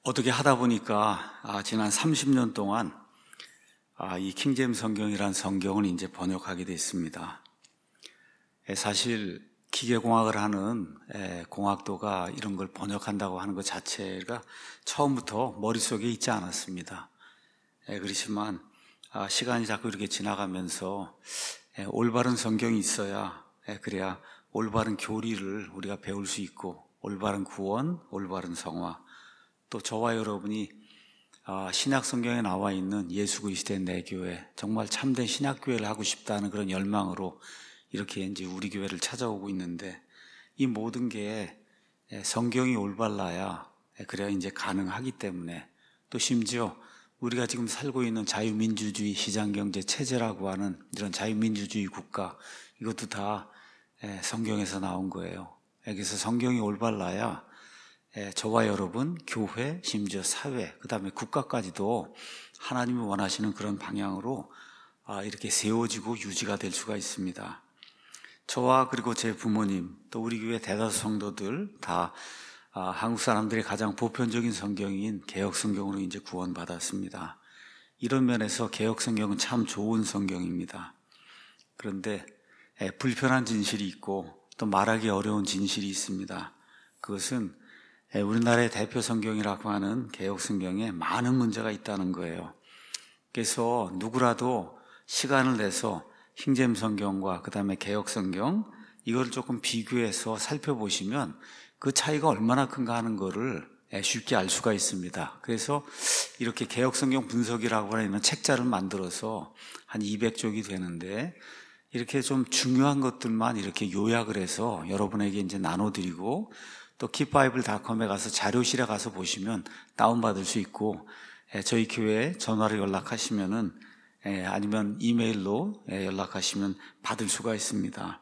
어떻게 하다 보니까 지난 30년 동안 이 킹제임스 성경이란 성경을 이제 번역하게 됐습니다. 사실 기계공학을 하는 공학도가 이런 걸 번역한다고 하는 것 자체가 처음부터 머릿속에 있지 않았습니다. 그렇지만 시간이 자꾸 이렇게 지나가면서 올바른 성경이 있어야 그래야 올바른 교리를 우리가 배울 수 있고 올바른 구원, 올바른 성화, 또 저와 여러분이 신약 성경에 나와 있는 예수 그리스도의 내 교회, 정말 참된 신약 교회를 하고 싶다는 그런 열망으로 이렇게 이제 우리 교회를 찾아오고 있는데, 이 모든 게 성경이 올바라야 그래야 이제 가능하기 때문에, 또 심지어 우리가 지금 살고 있는 자유민주주의 시장경제 체제라고 하는 이런 자유민주주의 국가, 이것도 다 성경에서 나온 거예요. 그래서 성경이 올바라야 저와 여러분, 교회, 심지어 사회, 그 다음에 국가까지도 하나님이 원하시는 그런 방향으로 이렇게 세워지고 유지가 될 수가 있습니다. 저와 그리고 제 부모님, 또 우리 교회 대다수 성도들 다 한국 사람들의 가장 보편적인 성경인 개역 성경으로 이제 구원받았습니다. 이런 면에서 개역 성경은 참 좋은 성경입니다. 그런데 불편한 진실이 있고 또 말하기 어려운 진실이 있습니다. 그것은 우리나라의 대표 성경이라고 하는 개역 성경에 많은 문제가 있다는 거예요. 그래서 누구라도 시간을 내서 킹제임스 성경과 그 다음에 개역 성경, 이걸 조금 비교해서 살펴보시면 그 차이가 얼마나 큰가 하는 거를 쉽게 알 수가 있습니다. 그래서 이렇게 개역 성경 분석이라고 하는 책자를 만들어서 한 200쪽이 되는데, 이렇게 좀 중요한 것들만 이렇게 요약을 해서 여러분에게 이제 나눠드리고, 또 킵바이블닷컴에 가서 자료실에 가서 보시면 다운받을 수 있고, 저희 교회에 전화로 연락하시면은 아니면 이메일로 연락하시면 받을 수가 있습니다.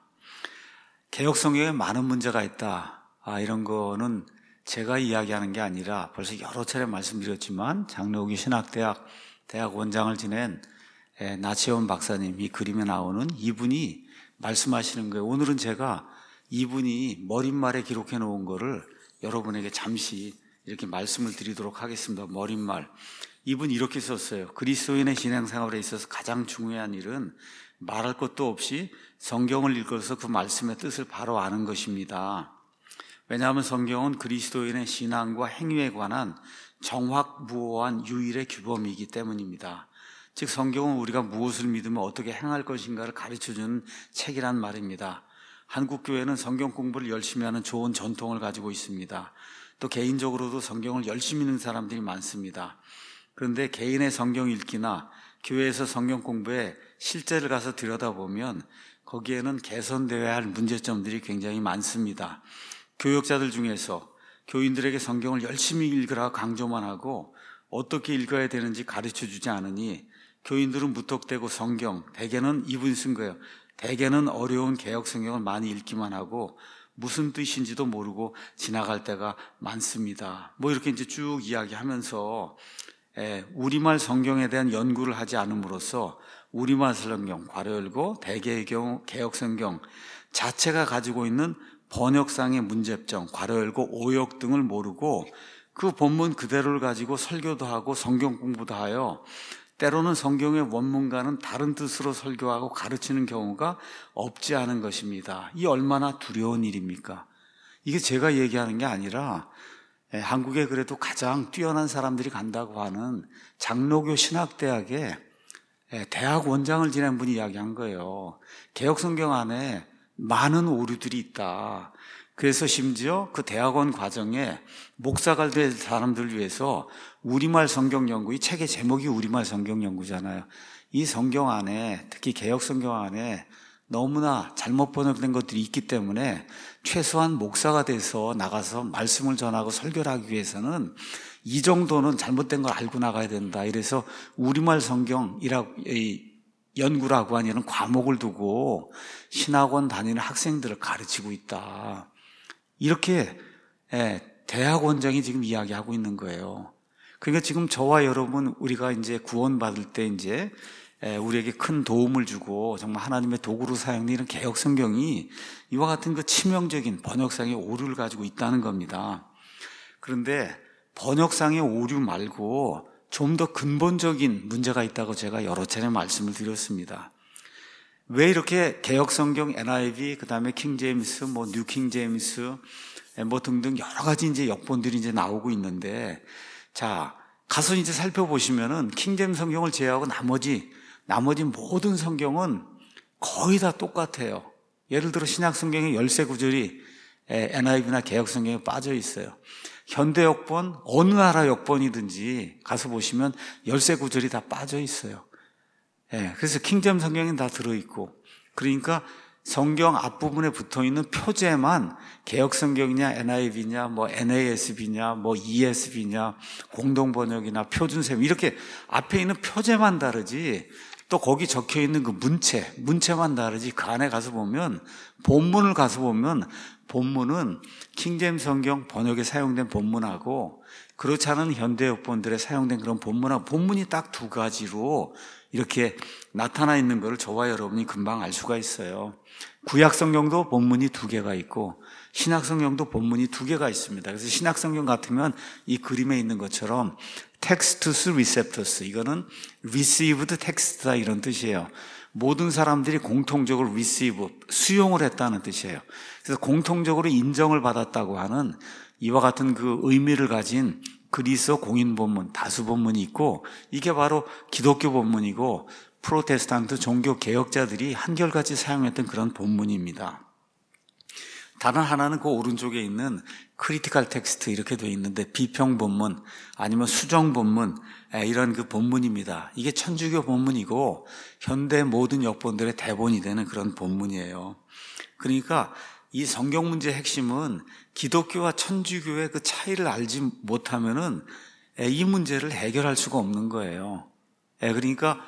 개역 성경에 많은 문제가 있다, 이런 거는 제가 이야기하는 게 아니라 벌써 여러 차례 말씀드렸지만 장로교 신학대학 원장을 지낸 나치원 박사님, 이 그림에 나오는 이분이 말씀하시는 거예요. 오늘은 제가 이분이 머릿말에 기록해 놓은 거를 여러분에게 잠시 이렇게 말씀을 드리도록 하겠습니다. 머릿말. 이분이 이렇게 썼어요. 그리스도인의 신앙생활에 있어서 가장 중요한 일은 말할 것도 없이 성경을 읽어서 그 말씀의 뜻을 바로 아는 것입니다. 왜냐하면 성경은 그리스도인의 신앙과 행위에 관한 정확무오한 유일의 규범이기 때문입니다. 즉 성경은 우리가 무엇을 믿으면 어떻게 행할 것인가를 가르쳐주는 책이란 말입니다. 한국 교회는 성경 공부를 열심히 하는 좋은 전통을 가지고 있습니다. 또 개인적으로도 성경을 열심히 읽는 사람들이 많습니다. 그런데 개인의 성경 읽기나 교회에서 성경 공부에 실제를 가서 들여다보면 거기에는 개선되어야 할 문제점들이 굉장히 많습니다. 교역자들 중에서 교인들에게 성경을 열심히 읽으라 강조만 하고 어떻게 읽어야 되는지 가르쳐주지 않으니 교인들은 무턱대고 성경, 대개는 이분이 쓴 거예요. 대개는 어려운 개역 성경을 많이 읽기만 하고 무슨 뜻인지도 모르고 지나갈 때가 많습니다. 이렇게 이제 쭉 이야기하면서 우리말 성경에 대한 연구를 하지 않음으로써 우리말 성경, 괄호 열고 대개의 경우 개역 성경 자체가 가지고 있는 번역상의 문제점, 괄호 열고 오역 등을 모르고 그 본문 그대로를 가지고 설교도 하고 성경 공부도 하여 때로는 성경의 원문과는 다른 뜻으로 설교하고 가르치는 경우가 없지 않은 것입니다. 이 얼마나 두려운 일입니까? 이게 제가 얘기하는 게 아니라 한국에 그래도 가장 뛰어난 사람들이 간다고 하는 장로교 신학대학의 대학 원장을 지낸 분이 이야기한 거예요. 개역성경 안에 많은 오류들이 있다. 그래서 심지어 그 대학원 과정에 목사가 될 사람들을 위해서 우리말 성경 연구, 이 책의 제목이 우리말 성경 연구잖아요. 이 성경 안에, 특히 개역 성경 안에 너무나 잘못 번역된 것들이 있기 때문에 최소한 목사가 돼서 나가서 말씀을 전하고 설교를 하기 위해서는 이 정도는 잘못된 걸 알고 나가야 된다. 이래서 우리말 성경이라고 연구라고 하는 이런 과목을 두고 신학원 다니는 학생들을 가르치고 있다. 이렇게 대학 원장이 지금 이야기하고 있는 거예요. 그러니까 지금 저와 여러분, 우리가 이제 구원받을 때 이제 우리에게 큰 도움을 주고 정말 하나님의 도구로 사용되는 이런 개역 성경이 이와 같은 그 치명적인 번역상의 오류를 가지고 있다는 겁니다. 그런데 번역상의 오류 말고 좀 더 근본적인 문제가 있다고 제가 여러 차례 말씀을 드렸습니다. 왜 이렇게 개역성경 NIV, 그 다음에 킹제임스, 뉴킹제임스, 등등 여러 가지 이제 역본들이 이제 나오고 있는데, 자, 가서 이제 살펴보시면은 킹제임스 성경을 제외하고 나머지 모든 성경은 거의 다 똑같아요. 예를 들어 신약 성경의 열세 구절이 NIV나 개역 성경에 빠져 있어요. 현대 역본, 어느 나라 역본이든지 가서 보시면 열세 구절이 다 빠져 있어요. 그래서 킹제임스 성경은 다 들어있고, 그러니까 성경 앞부분에 붙어있는 표제만 개역 성경이냐 NIV냐 NASB냐 ESB냐 공동번역이나 표준세미 이렇게 앞에 있는 표제만 다르지, 또 거기 적혀있는 그 문체만 다르지, 그 안에 가서 보면 본문을 가서 보면 본문은 킹제임스 성경 번역에 사용된 본문하고 그렇지 않은 현대 역본들에 사용된 그런 본문하고 본문이 딱 두 가지로 이렇게 나타나 있는 것을 저와 여러분이 금방 알 수가 있어요. 구약 성경도 본문이 두 개가 있고 신약 성경도 본문이 두 개가 있습니다. 그래서 신약 성경 같으면 이 그림에 있는 것처럼 텍스투스 리셉터스, 이거는 received text다 이런 뜻이에요. 모든 사람들이 공통적으로 receive, 수용을 했다는 뜻이에요. 그래서 공통적으로 인정을 받았다고 하는 이와 같은 그 의미를 가진 그리스어 공인 본문, 다수 본문이 있고, 이게 바로 기독교 본문이고 프로테스탄트 종교 개혁자들이 한결같이 사용했던 그런 본문입니다. 다른 하나는 그 오른쪽에 있는 크리티컬 텍스트 이렇게 되어 있는데, 비평 본문 아니면 수정 본문, 이런 그 본문입니다. 이게 천주교 본문이고 현대 모든 역본들의 대본이 되는 그런 본문이에요. 그러니까 이 성경 문제의 핵심은 기독교와 천주교의 그 차이를 알지 못하면은 이 문제를 해결할 수가 없는 거예요. 그러니까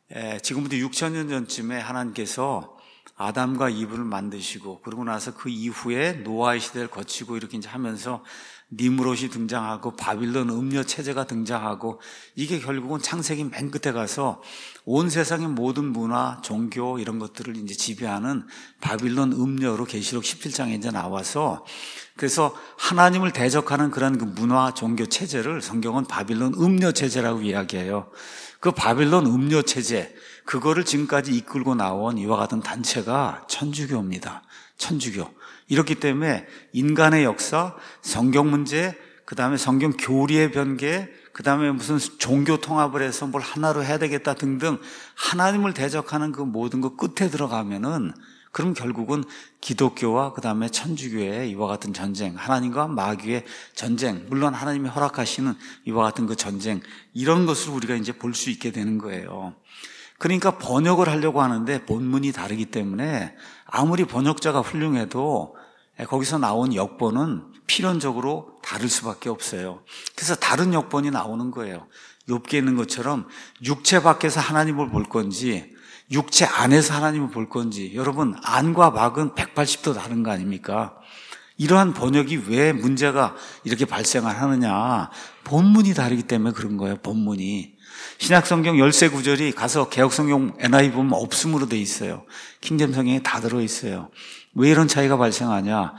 지금부터 6,000년 전쯤에 하나님께서 아담과 이브를 만드시고, 그러고 나서 그 이후에 노아의 시대를 거치고 이렇게 이제 하면서 니므롯이 등장하고 바빌론 음녀 체제가 등장하고, 이게 결국은 창세기 맨 끝에 가서 온 세상의 모든 문화, 종교 이런 것들을 이제 지배하는 바빌론 음녀로 계시록 17장에 이제 나와서, 그래서 하나님을 대적하는 그런 그 문화, 종교 체제를 성경은 바빌론 음녀 체제라고 이야기해요. 그 바빌론 음녀 체제, 그거를 지금까지 이끌고 나온 이와 같은 단체가 천주교입니다. 천주교. 이렇기 때문에 인간의 역사, 성경 문제, 그 다음에 성경 교리의 변개, 그 다음에 무슨 종교 통합을 해서 뭘 하나로 해야 되겠다 등등 하나님을 대적하는 그 모든 것 끝에 들어가면은, 그럼 결국은 기독교와 그 다음에 천주교의 이와 같은 전쟁, 하나님과 마귀의 전쟁, 물론 하나님이 허락하시는 이와 같은 그 전쟁, 이런 것을 우리가 이제 볼 수 있게 되는 거예요. 그러니까 번역을 하려고 하는데 본문이 다르기 때문에 아무리 번역자가 훌륭해도 거기서 나온 역본은 필연적으로 다를 수밖에 없어요. 그래서 다른 역본이 나오는 거예요. 욥기에 있는 것처럼 육체 밖에서 하나님을 볼 건지 육체 안에서 하나님을 볼 건지, 여러분 안과 밖은 180도 다른 거 아닙니까? 이러한 번역이 왜 문제가 이렇게 발생을 하느냐, 본문이 다르기 때문에 그런 거예요. 본문이. 신약성경 열세 구절이 가서 개역성경 NIV 보면 없음으로 돼 있어요. 킹제임스 성경에 다 들어있어요. 왜 이런 차이가 발생하냐?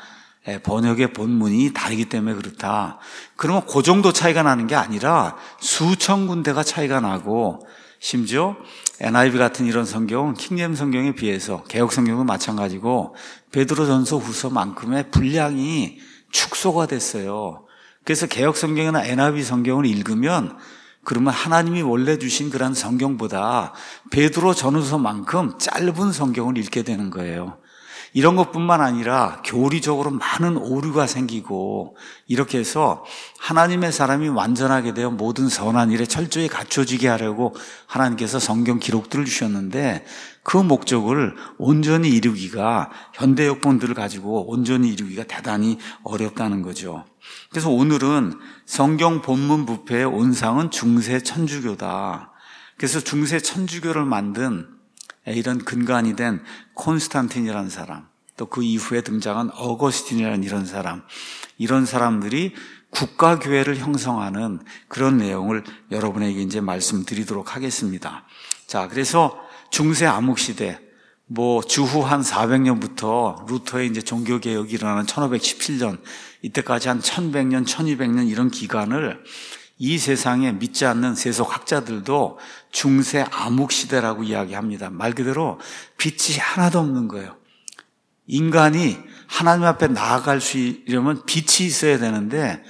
번역의 본문이 다르기 때문에 그렇다. 그러면 그 정도 차이가 나는 게 아니라 수천 군데가 차이가 나고, 심지어 NIV 같은 이런 성경은 킹제임스 성경에 비해서 개역성경도 마찬가지고 베드로전서 후서만큼의 분량이 축소가 됐어요. 그래서 개역성경이나 NIV 성경을 읽으면, 그러면 하나님이 원래 주신 그런 성경보다 베드로 전후서만큼 짧은 성경을 읽게 되는 거예요. 이런 것뿐만 아니라 교리적으로 많은 오류가 생기고, 이렇게 해서 하나님의 사람이 완전하게 되어 모든 선한 일에 철저히 갖춰지게 하려고 하나님께서 성경 기록들을 주셨는데, 그 목적을 온전히 이루기가, 현대 역본들을 가지고 온전히 이루기가 대단히 어렵다는 거죠. 그래서 오늘은 성경 본문 부패의 온상은 중세 천주교다. 그래서 중세 천주교를 만든 이런 근간이 된 콘스탄틴이라는 사람, 또 그 이후에 등장한 어거스틴이라는 이런 사람들이 국가교회를 형성하는 그런 내용을 여러분에게 이제 말씀드리도록 하겠습니다. 자, 그래서 중세 암흑시대, 주후 한 400년부터 루터의 이제 종교개혁이 일어나는 1517년, 이때까지 한 1100년, 1200년 이런 기간을 이 세상에 믿지 않는 세속학자들도 중세 암흑시대라고 이야기합니다. 말 그대로 빛이 하나도 없는 거예요. 인간이 하나님 앞에 나아갈 수 있으려면 빛이 있어야 되는데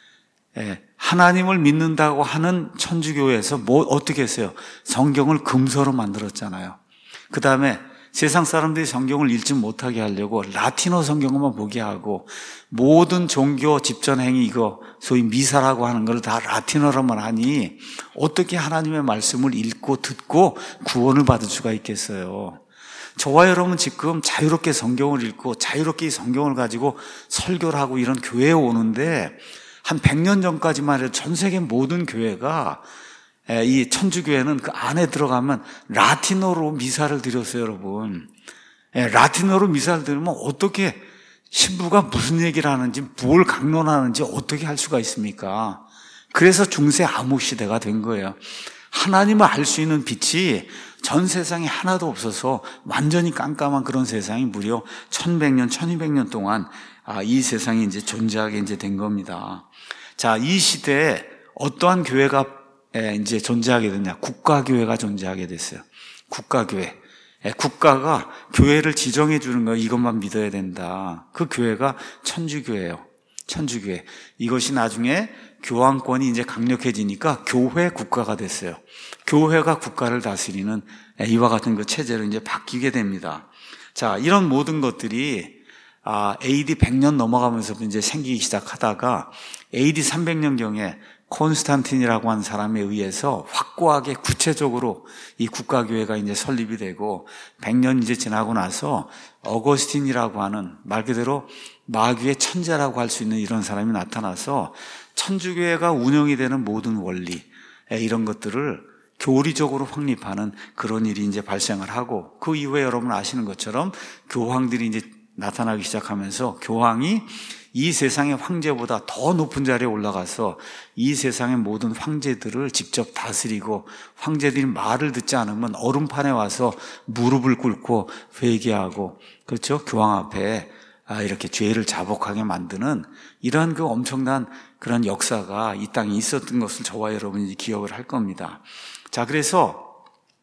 하나님을 믿는다고 하는 천주교에서 어떻게 했어요? 성경을 금서로 만들었잖아요. 그 다음에 세상 사람들이 성경을 읽지 못하게 하려고 라틴어 성경만 보게 하고 모든 종교 집전 행위 이거 소위 미사라고 하는 걸 다 라틴어로만 하니 어떻게 하나님의 말씀을 읽고 듣고 구원을 받을 수가 있겠어요? 저와 여러분 지금 자유롭게 성경을 읽고 자유롭게 이 성경을 가지고 설교를 하고 이런 교회에 오는데 한 100년 전까지만 해도 전 세계 모든 교회가 이 천주교회는 그 안에 들어가면 라틴어로 미사를 드렸어요, 여러분. 라틴어로 미사를 드리면 어떻게 신부가 무슨 얘기를 하는지 뭘 강론하는지 어떻게 할 수가 있습니까? 그래서 중세 암흑시대가 된 거예요. 하나님을 알 수 있는 빛이 전 세상에 하나도 없어서 완전히 깜깜한 그런 세상이 무려 1100년, 1200년 동안 이 세상이 이제 존재하게 이제 된 겁니다. 자, 이 시대에 어떠한 교회가 이제 존재하게 됐냐? 국가교회가 존재하게 됐어요. 국가교회. 국가가 교회를 지정해 주는 거 이것만 믿어야 된다. 그 교회가 천주교회예요. 천주교회. 이것이 나중에 교황권이 이제 강력해지니까 교회 국가가 됐어요. 교회가 국가를 다스리는 이와 같은 그 체제로 이제 바뀌게 됩니다. 자, 이런 모든 것들이 AD 100년 넘어가면서 이제 생기기 시작하다가 AD 300년경에 콘스탄틴이라고 하는 사람에 의해서 확고하게 구체적으로 이 국가교회가 이제 설립이 되고 100년 이제 지나고 나서 어거스틴이라고 하는 말 그대로 마귀의 천재라고 할 수 있는 이런 사람이 나타나서 천주교회가 운영이 되는 모든 원리 이런 것들을 교리적으로 확립하는 그런 일이 이제 발생을 하고 그 이후에 여러분 아시는 것처럼 교황들이 이제 나타나기 시작하면서 교황이 이 세상의 황제보다 더 높은 자리에 올라가서 이 세상의 모든 황제들을 직접 다스리고 황제들이 말을 듣지 않으면 얼음판에 와서 무릎을 꿇고 회개하고 그렇죠? 교황 앞에 이렇게 죄를 자복하게 만드는 이러한 그 엄청난 그런 역사가 이 땅에 있었던 것을 저와 여러분이 기억을 할 겁니다. 자, 그래서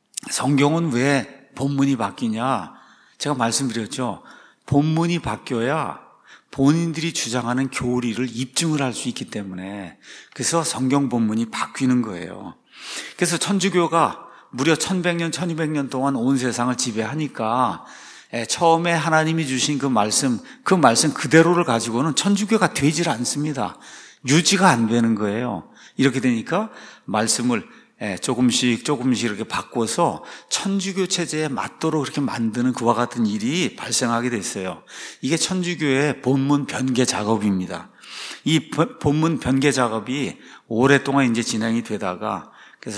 성경은 왜 본문이 바뀌냐? 제가 말씀드렸죠. 본문이 바뀌어야 본인들이 주장하는 교리를 입증을 할 수 있기 때문에 그래서 성경 본문이 바뀌는 거예요. 그래서 천주교가 무려 1100년, 1200년 동안 온 세상을 지배하니까 처음에 하나님이 주신 그 말씀 그대로를 가지고는 천주교가 되질 않습니다. 유지가 안 되는 거예요. 이렇게 되니까 말씀을 조금씩 이렇게 바꿔서 천주교 체제에 맞도록 그렇게 만드는 그와 같은 일이 발생하게 됐어요. 이게 천주교의 본문 변개 작업입니다. 이 본문 변개 작업이 오랫동안 이제 진행이 되다가 그래서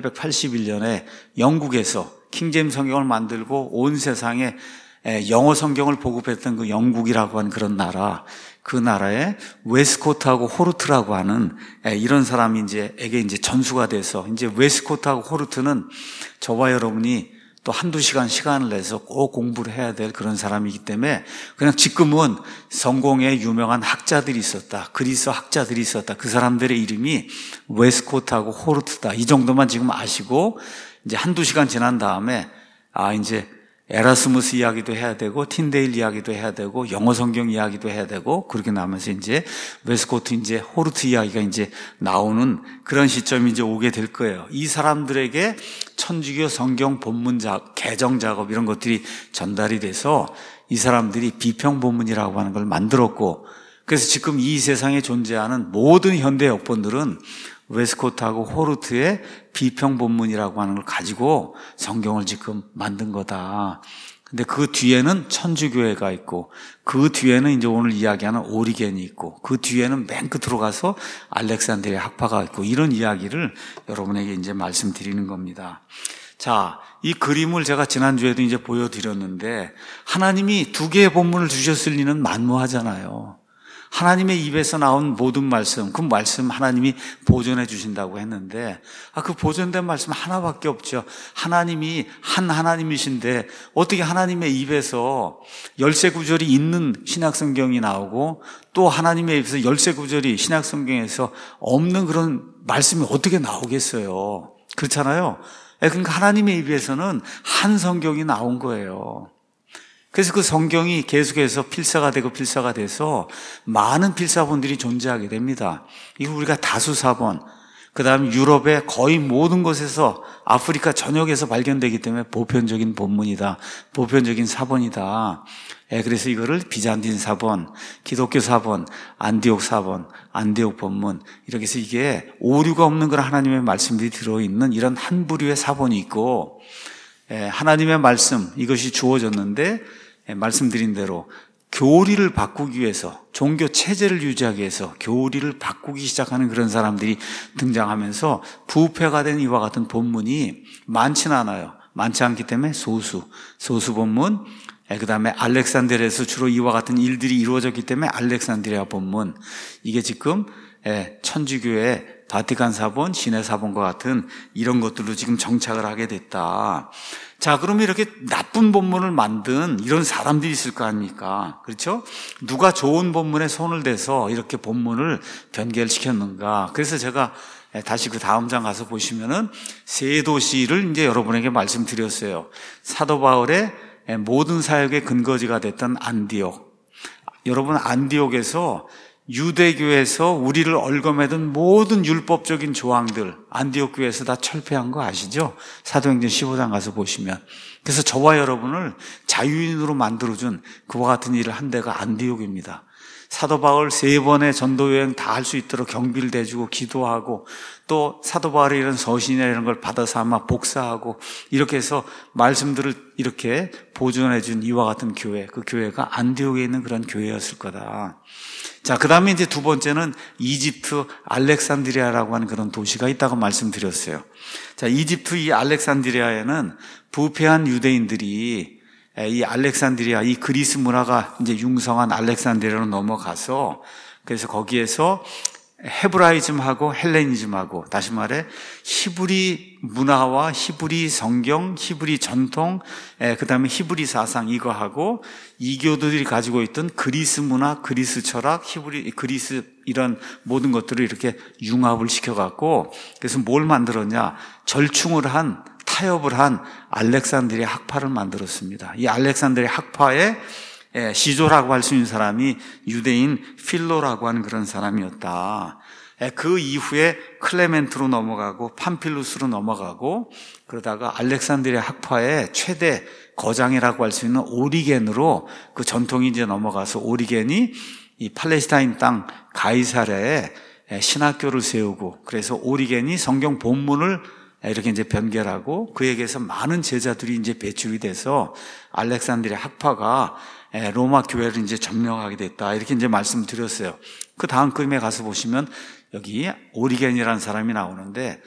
1881년에 영국에서 킹제임스 성경을 만들고 온 세상에 영어 성경을 보급했던 그 영국이라고 하는 그런 나라, 그 나라에 웨스코트하고 호르트라고 하는 이런 사람이 에게 이제 전수가 돼서 이제 웨스코트하고 호르트는 저와 여러분이 또 한두 시간 시간을 내서 꼭 공부를 해야 될 그런 사람이기 때문에 그냥 지금은 성공의 유명한 학자들이 있었다. 그리스 학자들이 있었다. 그 사람들의 이름이 웨스코트하고 호르트다. 이 정도만 지금 아시고 이제 한두 시간 지난 다음에 이제 에라스무스 이야기도 해야 되고 틴데일 이야기도 해야 되고 영어 성경 이야기도 해야 되고 그렇게 나면서 이제 웨스코트 이제 호르트 이야기가 이제 나오는 그런 시점이 이제 오게 될 거예요. 이 사람들에게 천주교 성경 본문 개정 작업 이런 것들이 전달이 돼서 이 사람들이 비평 본문이라고 하는 걸 만들었고 그래서 지금 이 세상에 존재하는 모든 현대 역본들은 웨스코트하고 호르트의 비평 본문이라고 하는 걸 가지고 성경을 지금 만든 거다. 근데 그 뒤에는 천주교회가 있고 그 뒤에는 이제 오늘 이야기하는 오리겐이 있고 그 뒤에는 맨 끝으로 가서 알렉산드리아 학파가 있고 이런 이야기를 여러분에게 이제 말씀드리는 겁니다. 자, 이 그림을 제가 지난주에도 이제 보여드렸는데 하나님이 두 개의 본문을 주셨을 리는 만무하잖아요. 하나님의 입에서 나온 모든 말씀, 그 말씀 하나님이 보존해 주신다고 했는데, 그 보존된 말씀 하나밖에 없죠. 하나님이 한 하나님이신데 어떻게 하나님의 입에서 열쇠 구절이 있는 신약성경이 나오고 또 하나님의 입에서 열쇠 구절이 신약성경에서 없는 그런 말씀이 어떻게 나오겠어요? 그렇잖아요. 그러니까 하나님의 입에서는 한 성경이 나온 거예요. 그래서 그 성경이 계속해서 필사가 되고 필사가 돼서 많은 필사본들이 존재하게 됩니다. 이거 우리가 다수사본, 그 다음 유럽의 거의 모든 곳에서 아프리카 전역에서 발견되기 때문에 보편적인 본문이다. 보편적인 사본이다. 그래서 이거를 비잔틴 사본, 기독교 사본, 안디옥 사본, 안디옥 본문, 이렇게 해서 이게 오류가 없는 그런 하나님의 말씀들이 들어있는 이런 한 부류의 사본이 있고, 하나님의 말씀, 이것이 주어졌는데 말씀드린 대로 교리를 바꾸기 위해서, 종교 체제를 유지하기 위해서 교리를 바꾸기 시작하는 그런 사람들이 등장하면서 부패가 된 이와 같은 본문이 많지는 않아요. 많지 않기 때문에 소수 본문, 그 다음에 알렉산드리아에서 주로 이와 같은 일들이 이루어졌기 때문에 알렉산드리아 본문, 이게 지금 천주교의 바티칸 사본, 시내 사본과 같은 이런 것들로 지금 정착을 하게 됐다. 자, 그러면 이렇게 나쁜 본문을 만든 이런 사람들이 있을 거 아닙니까? 그렇죠? 누가 좋은 본문에 손을 대서 이렇게 본문을 변개를 시켰는가? 그래서 제가 다시 그 다음 장 가서 보시면은 세 도시를 이제 여러분에게 말씀드렸어요. 사도 바울의 모든 사역의 근거지가 됐던 안디옥. 여러분, 안디옥에서 유대교에서 우리를 얽어매던 모든 율법적인 조항들, 안디옥 교회에서 다 철폐한 거 아시죠? 사도행전 15장 가서 보시면. 그래서 저와 여러분을 자유인으로 만들어준 그와 같은 일을 한 데가 안디옥입니다. 사도 바울 3번의 전도 여행 다 할 수 있도록 경비를 대주고 기도하고, 또 사도 바울의 이런 서신이나 이런 걸 받아서 아마 복사하고, 이렇게 해서 말씀들을 이렇게 보존해 준 이와 같은 교회, 그 교회가 안디옥에 있는 그런 교회였을 거다. 자, 그 다음에 이제 두 번째는 이집트 알렉산드리아라고 하는 그런 도시가 있다고 말씀드렸어요. 자, 이집트 이 알렉산드리아에는 부패한 유대인들이 이 알렉산드리아, 이 그리스 문화가 이제 융성한 알렉산드리아로 넘어가서, 그래서 거기에서 헤브라이즘하고 헬레니즘하고, 다시 말해 히브리 문화와 히브리 성경, 히브리 전통, 그 다음에 히브리 사상, 이거하고 이교도들이 가지고 있던 그리스 문화, 그리스 철학, 그리스 이런 모든 것들을 이렇게 융합을 시켜갖고, 그래서 뭘 만들었냐? 절충을 한, 타협을 한 알렉산드리아 학파를 만들었습니다. 이 알렉산드리아 학파의 시조라고 할 수 있는 사람이 유대인 필로라고 하는 그런 사람이었다. 그 이후에 클레멘트로 넘어가고 팜필루스로 넘어가고, 그러다가 알렉산드리아 학파의 최대 거장이라고 할 수 있는 오리겐으로 그 전통이 이제 넘어가서, 오리겐이 이 팔레스타인 땅 가이사랴에 신학교를 세우고, 그래서 오리겐이 성경 본문을 이렇게 이제 변결하고, 그에게서 많은 제자들이 이제 배출이 돼서 알렉산드리아 학파가 로마 교회를 이제 점령하게 됐다. 이렇게 이제 말씀드렸어요. 그 다음 그림에 가서 보시면 여기 오리겐이라는 사람이 나오는데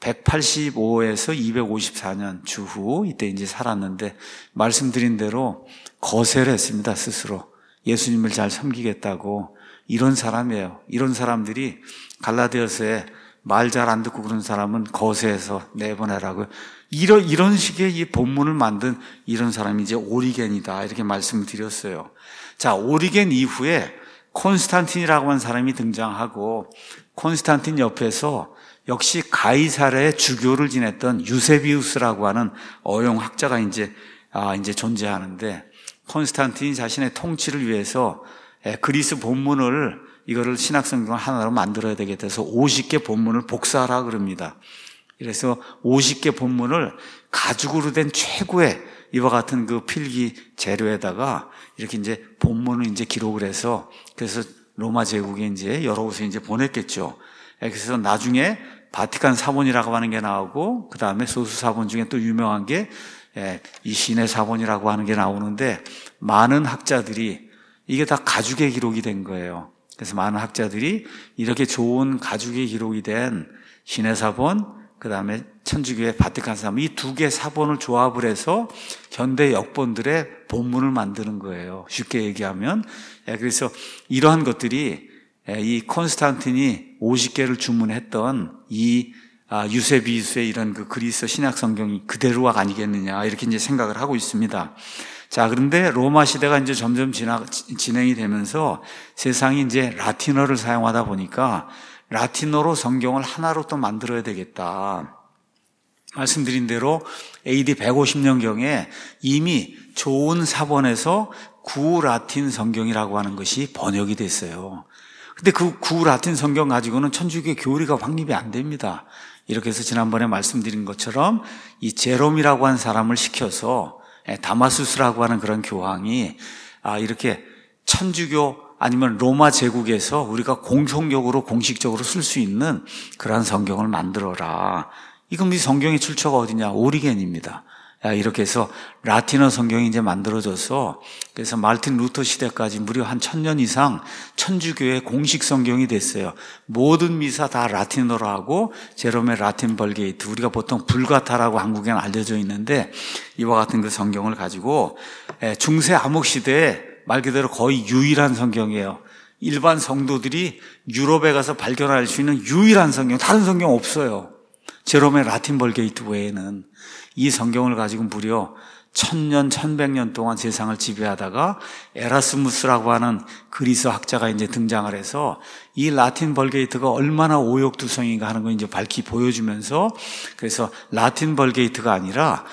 185에서 254년 주후 이때 이제 살았는데, 말씀드린 대로 거세를 했습니다. 스스로 예수님을 잘 섬기겠다고. 이런 사람이에요. 이런 사람들이 갈라디아서에 말 잘 안 듣고 그런 사람은 거세해서 내보내라고. 이런 식의 이 본문을 만든 이런 사람이 이제 오리겐이다. 이렇게 말씀을 드렸어요. 자, 오리겐 이후에 콘스탄틴이라고 하는 사람이 등장하고, 콘스탄틴 옆에서 역시 가이사랴의 주교를 지냈던 유세비우스라고 하는 어용학자가 이제 존재하는데, 콘스탄틴이 자신의 통치를 위해서 그리스 본문을, 이거를 신약성경을 하나로 만들어야 되겠다 해서 50개 본문을 복사하라 그럽니다. 그래서 50개 본문을 가죽으로 된 최고의 이와 같은 그 필기 재료에다가 이렇게 이제 본문을 이제 기록을 해서, 그래서 로마 제국에 이제 여러 곳에 이제 보냈겠죠. 그래서 나중에 바티칸 사본이라고 하는 게 나오고, 그 다음에 소수 사본 중에 또 유명한 게 이 시내 사본이라고 하는 게 나오는데, 많은 학자들이 이게 다 가죽에 기록이 된 거예요. 그래서 많은 학자들이 이렇게 좋은 가죽에 기록이 된 시내 사본, 그 다음에 천주교의 바티칸 사본, 이 두 개 사본을 조합을 해서 현대 역본들의 본문을 만드는 거예요. 쉽게 얘기하면. 그래서 이러한 것들이 이 콘스탄틴이 50개를 주문했던 이 유세비우스의 이런 그 그리스 신약 성경이 그대로가 아니겠느냐, 이렇게 이제 생각을 하고 있습니다. 자, 그런데 로마 시대가 이제 점점 진행이 되면서 세상이 이제 라틴어를 사용하다 보니까 라틴어로 성경을 하나로 또 만들어야 되겠다. 말씀드린 대로 AD 150년경에 이미 좋은 사본에서 구라틴 성경이라고 하는 것이 번역이 됐어요. 근데 그 구라틴 성경 가지고는 천주교 교리가 확립이 안 됩니다. 이렇게 해서 지난번에 말씀드린 것처럼 이 제롬이라고 하는 사람을 시켜서 다마수스라고 하는 그런 교황이 이렇게 천주교 아니면 로마 제국에서 우리가 공통적으로 공식적으로 쓸 수 있는 그러한 성경을 만들어라. 이건 이 성경의 출처가 어디냐? 오리겐입니다. 이렇게 해서 라틴어 성경이 이제 만들어져서, 그래서 마르틴 루터 시대까지 무려 한 1000년 이상 천주교의 공식 성경이 됐어요. 모든 미사 다 라틴어로 하고, 제롬의 라틴 벌게이트, 우리가 보통 불가타라고 한국에는 알려져 있는데, 이와 같은 그 성경을 가지고 중세 암흑 시대에 말 그대로 거의 유일한 성경이에요. 일반 성도들이 유럽에 가서 발견할 수 있는 유일한 성경, 다른 성경 없어요. 제롬의 라틴 벌게이트 외에는. 이 성경을 가지고 무려 1000년, 1100년 동안 세상을 지배하다가 에라스무스라고 하는 그리스 학자가 이제 등장을 해서 이 라틴 벌게이트가 얼마나 오욕투성인가 하는 걸 이제 밝히 보여주면서, 그래서 라틴 벌게이트가 아니라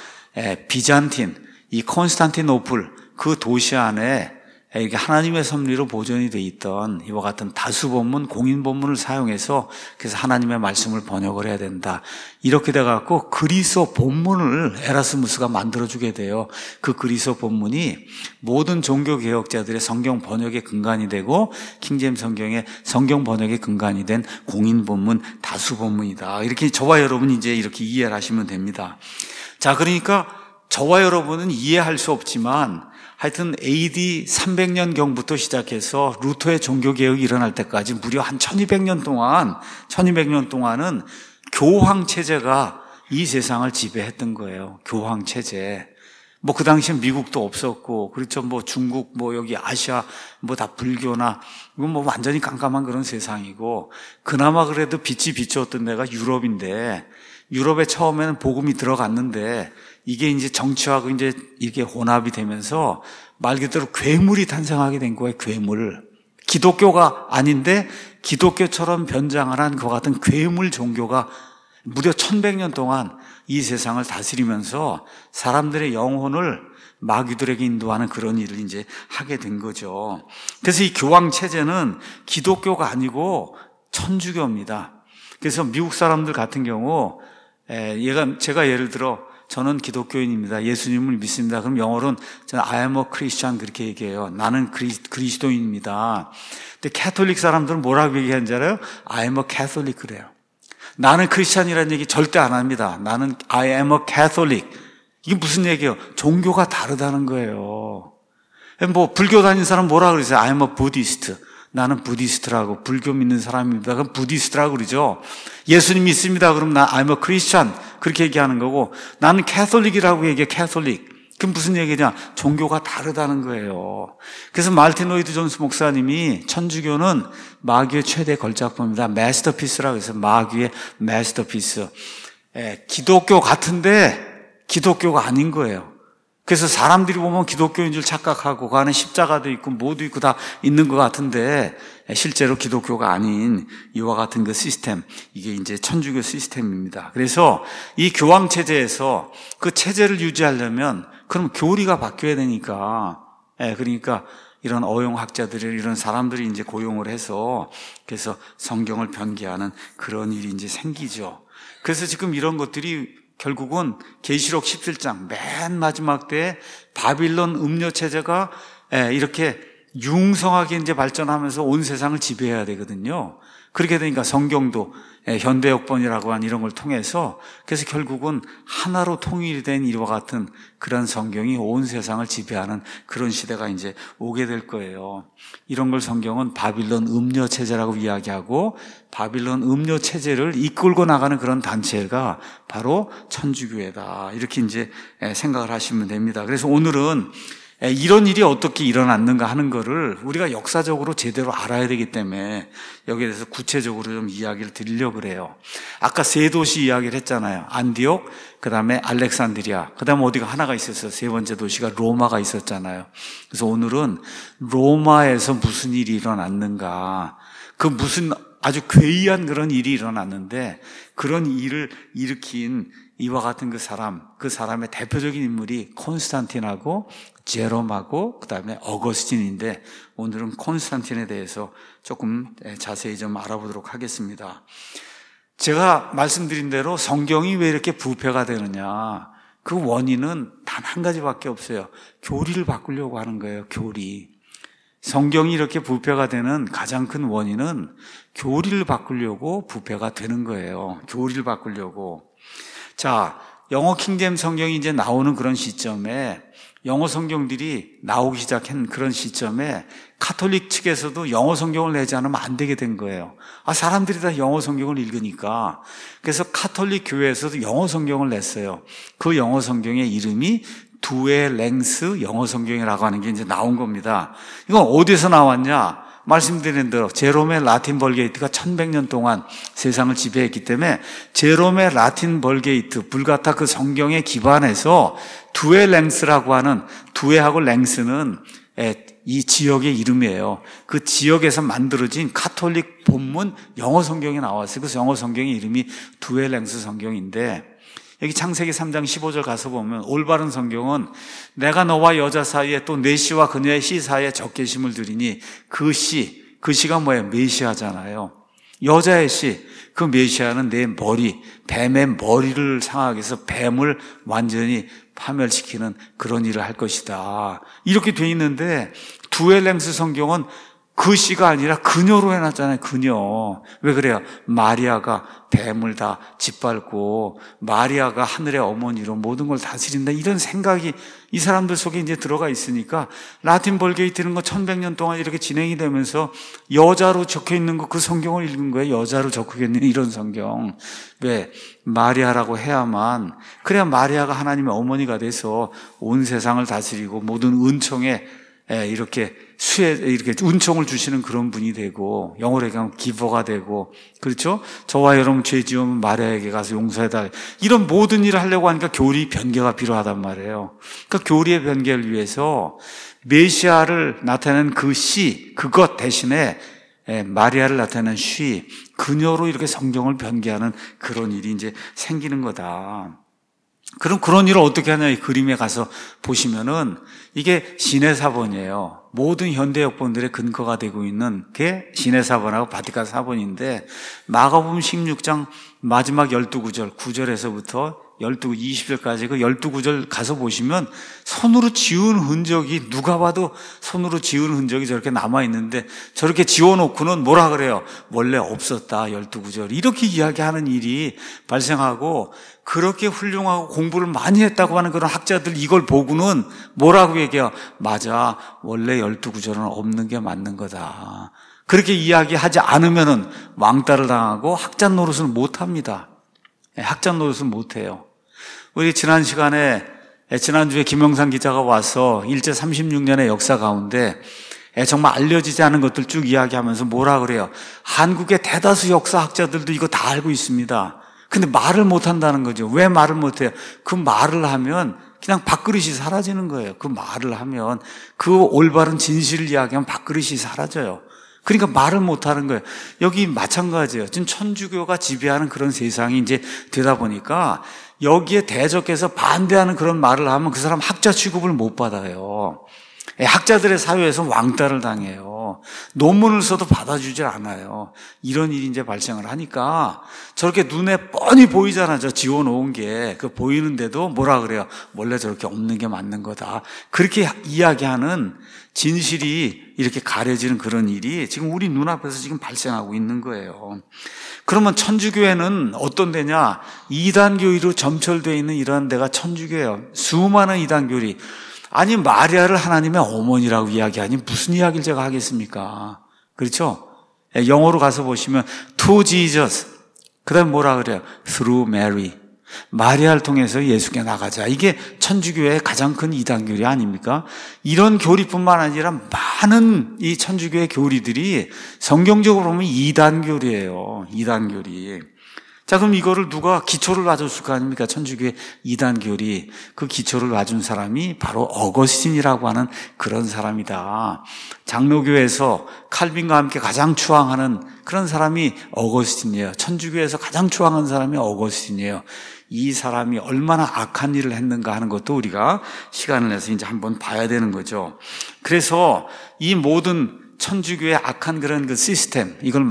비잔틴, 이 콘스탄티노플 그 도시 안에 이게 하나님의 섭리로 보존이 돼 있던 이와 같은 다수 본문, 공인 본문을 사용해서 그래서 하나님의 말씀을 번역을 해야 된다. 이렇게 돼갖고 그리스어 본문을 에라스무스가 만들어주게 돼요. 그 그리스어 본문이 모든 종교 개혁자들의 성경 번역의 근간이 되고 킹제임스 성경의 성경 번역의 근간이 된 공인 본문, 다수 본문이다. 이렇게 저와 여러분이 이제 이렇게 이해를 하시면 됩니다. 자, 그러니까 저와 여러분은 이해할 수 없지만 하여튼 AD 300년경부터 시작해서 루터의 종교개혁이 일어날 때까지 무려 한 1200년 동안은 교황체제가 이 세상을 지배했던 거예요. 교황체제. 그 당시엔 미국도 없었고, 그렇죠. 중국, 여기 아시아, 다 불교나, 이건 완전히 깜깜한 그런 세상이고, 그나마 그래도 빛이 비추었던 데가 유럽인데, 유럽에 처음에는 복음이 들어갔는데, 이게 이제 정치하고 이제 이게 혼합이 되면서 말 그대로 괴물이 탄생하게 된 거예요, 괴물. 기독교가 아닌데 기독교처럼 변장을 한 그와 같은 괴물 종교가 무려 1100년 동안 이 세상을 다스리면서 사람들의 영혼을 마귀들에게 인도하는 그런 일을 이제 하게 된 거죠. 그래서 이 교황 체제는 기독교가 아니고 천주교입니다. 그래서 미국 사람들 같은 경우, 제가 예를 들어 저는 기독교인입니다. 예수님을 믿습니다. 그럼 영어로는 저는 I am a Christian 그렇게 얘기해요. 나는 그리스도인입니다. 근데 캐톨릭 사람들은 뭐라고 얘기하는지 알아요? I am a Catholic 그래요. 나는 크리스찬이라는 얘기 절대 안 합니다. 나는 I am a Catholic. 이게 무슨 얘기예요? 종교가 다르다는 거예요. 불교 다니는 사람 뭐라 그러세요? I am a Buddhist. 나는 부디스트라고, 불교 믿는 사람입니다. 그럼 부디스트라고 그러죠. 예수님 믿습니다. 그럼 I'm a Christian. 그렇게 얘기하는 거고, 나는 캐톨릭이라고 얘기해, 캐톨릭. 그럼 무슨 얘기냐? 종교가 다르다는 거예요. 그래서 마르틴 로이드 존스 목사님이 천주교는 마귀의 최대 걸작품입니다. 마스터피스라고 해서 마귀의 마스터피스. 기독교 같은데 기독교가 아닌 거예요. 그래서 사람들이 보면 기독교인 줄 착각하고 그 안에 십자가도 있고 뭐도 있고 다 있는 것 같은데 실제로 기독교가 아닌 이와 같은 그 시스템, 이게 이제 천주교 시스템입니다. 그래서 이 교황 체제에서 그 체제를 유지하려면 그럼 교리가 바뀌어야 되니까, 그러니까 이런 어용학자들이 이런 사람들이 이제 고용을 해서 그래서 성경을 변개하는 그런 일이 이제 생기죠. 그래서 지금 이런 것들이 결국은 계시록 17장 맨 마지막 때에 바빌론 음료 체제가 이렇게 융성하게 이제 발전하면서 온 세상을 지배해야 되거든요. 그렇게 되니까 성경도 현대역본이라고 하는 이런 걸 통해서 그래서 결국은 하나로 통일이 된 이와 같은 그런 성경이 온 세상을 지배하는 그런 시대가 이제 오게 될 거예요. 이런 걸 성경은 바빌론 음녀 체제라고 이야기하고 바빌론 음녀 체제를 이끌고 나가는 그런 단체가 바로 천주교회다. 이렇게 이제 생각을 하시면 됩니다. 그래서 오늘은 이런 일이 어떻게 일어났는가 하는 거를 우리가 역사적으로 제대로 알아야 되기 때문에 여기에 대해서 구체적으로 좀 이야기를 드리려고 그래요. 아까 세 도시 이야기를 했잖아요. 안디옥, 그 다음에 알렉산드리아, 그 다음에 어디가 하나가 있었어요. 세 번째 도시가 로마가 있었잖아요. 그래서 오늘은 로마에서 무슨 일이 일어났는가, 그 무슨 아주 괴이한 그런 일이 일어났는데 그런 일을 일으킨 이와 같은 그 사람의 대표적인 인물이 콘스탄틴하고 제롬하고 그 다음에 어거스틴인데 오늘은 콘스탄틴에 대해서 조금 자세히 좀 알아보도록 하겠습니다. 제가 말씀드린 대로 성경이 왜 이렇게 부패가 되느냐, 그 원인은 단 한 가지밖에 없어요. 교리를 바꾸려고 하는 거예요. 교리. 성경이 이렇게 부패가 되는 가장 큰 원인은 교리를 바꾸려고 부패가 되는 거예요. 교리를 바꾸려고. 자, 영어 킹잼 성경이 이제 나오는 그런 시점에, 영어 성경들이 나오기 시작한 그런 시점에 카톨릭 측에서도 영어 성경을 내지 않으면 안 되게 된 거예요. 사람들이 다 영어 성경을 읽으니까. 그래서 카톨릭 교회에서도 영어 성경을 냈어요. 그 영어 성경의 이름이 두에 랭스 영어 성경이라고 하는 게 이제 나온 겁니다. 이건 어디서 나왔냐? 말씀드린 대로 제롬의 라틴 벌게이트가 1100년 동안 세상을 지배했기 때문에 제롬의 라틴 벌게이트, 불가타 그 성경에 기반해서 두에 랭스라고 하는, 두에하고 랭스는 이 지역의 이름이에요. 그 지역에서 만들어진 카톨릭 본문 영어 성경이 나왔어요. 그래서 영어 성경의 이름이 두에 랭스 성경인데, 여기 창세기 3장 15절 가서 보면 올바른 성경은 내가 너와 여자 사이에 또 내 씨와 그녀의 씨 사이에 적개심을 두리니 그 씨가 뭐예요? 메시아잖아요. 여자의 씨, 그 메시아는 내 머리, 뱀의 머리를 상하게 해서 뱀을 완전히 파멸시키는 그런 일을 할 것이다. 이렇게 돼 있는데 두엘렘스 성경은 그 씨가 아니라 그녀로 해놨잖아요. 그녀. 왜 그래요? 마리아가 뱀을 다 짓밟고 마리아가 하늘의 어머니로 모든 걸 다스린다, 이런 생각이 이 사람들 속에 이제 들어가 있으니까 라틴 벌게이트는 거 1100년 동안 이렇게 진행이 되면서 여자로 적혀 있는 거, 그 성경을 읽은 거예요. 여자로 적혀 있는 이런 성경. 왜? 마리아라고 해야만, 그래야 마리아가 하나님의 어머니가 돼서 온 세상을 다스리고 모든 은총에 이렇게 이렇게 은총을 주시는 그런 분이 되고, 영어로 얘기하면 기버가 되고, 그렇죠? 저와 여러분 죄 지으면 마리아에게 가서 용서해달라, 이런 모든 일을 하려고 하니까 교리 변개가 필요하단 말이에요. 그러니까 교리의 변개를 위해서 메시아를 나타내는 그 씨, 그것 대신에 마리아를 나타내는 쉬, 그녀로 이렇게 성경을 변개하는 그런 일이 이제 생기는 거다. 그럼 그런 일을 어떻게 하냐, 이 그림에 가서 보시면은 이게 시내사본이에요. 모든 현대 역본들의 근거가 되고 있는 게 시내사본하고 바티칸 사본인데, 마가복음 16장 마지막 12구절, 9절에서부터 20절까지 그 12구절 가서 보시면 손으로 지운 흔적이, 누가 봐도 손으로 지운 흔적이 저렇게 남아있는데, 저렇게 지워놓고는 뭐라 그래요? 원래 없었다, 12구절. 이렇게 이야기하는 일이 발생하고, 그렇게 훌륭하고 공부를 많이 했다고 하는 그런 학자들 이걸 보고는 뭐라고 얘기해요? 맞아, 원래 12구절은 없는 게 맞는 거다. 그렇게 이야기하지 않으면은 왕따를 당하고 학자 노릇을 못 합니다. 학자 노릇을 못 해요. 우리 지난주에 김영상 기자가 와서 일제 36년의 역사 가운데 정말 알려지지 않은 것들 쭉 이야기하면서 뭐라 그래요? 한국의 대다수 역사학자들도 이거 다 알고 있습니다. 근데 말을 못 한다는 거죠. 왜 말을 못 해요? 그 말을 하면 그냥 밥그릇이 사라지는 거예요. 그 말을 하면, 그 올바른 진실을 이야기하면 밥그릇이 사라져요. 그러니까 말을 못 하는 거예요. 여기 마찬가지예요. 지금 천주교가 지배하는 그런 세상이 이제 되다 보니까 여기에 대적해서 반대하는 그런 말을 하면 그 사람 학자 취급을 못 받아요. 학자들의 사회에서 왕따를 당해요. 않아요. 논문을 써도 받아주질 않아요. 이런 일이 이제 발생을 하니까 저렇게 눈에 뻔히 보이잖아. 저 지워놓은 게. 그 보이는데도 뭐라 그래요? 원래 저렇게 없는 게 맞는 거다. 그렇게 이야기하는 진실이 이렇게 가려지는 그런 일이 지금 우리 눈앞에서 지금 발생하고 있는 거예요. 그러면 천주교회는 어떤 데냐? 이단교리로 점철되어 있는 이러한 데가 천주교예요. 수많은 이단교리. 아니 마리아를 하나님의 어머니라고 이야기하니 무슨 이야기를 제가 하겠습니까? 그렇죠? 영어로 가서 보시면 to Jesus, 그 다음에 뭐라 그래요? through Mary. 마리아를 통해서 예수께 나가자. 이게 천주교의 가장 큰 이단교리 아닙니까? 이런 교리뿐만 아니라 많은 이 천주교의 교리들이 성경적으로 보면 이단교리예요. 이단교리. 자, 그럼 이거를 누가 기초를 놔줬을 거 아닙니까? 천주교의 이단교리. 그 기초를 놔준 사람이 바로 어거스틴이라고 하는 그런 사람이다. 장로교에서 칼빈과 함께 가장 추앙하는 그런 사람이 어거스틴이에요. 천주교에서 가장 추앙하는 사람이 어거스틴이에요. 이 사람이 얼마나 악한 일을 했는가 하는 것도 우리가 시간을 내서 이제 한번 봐야 되는 거죠. 그래서 이 모든 천주교의 악한 그런 그 시스템, 이걸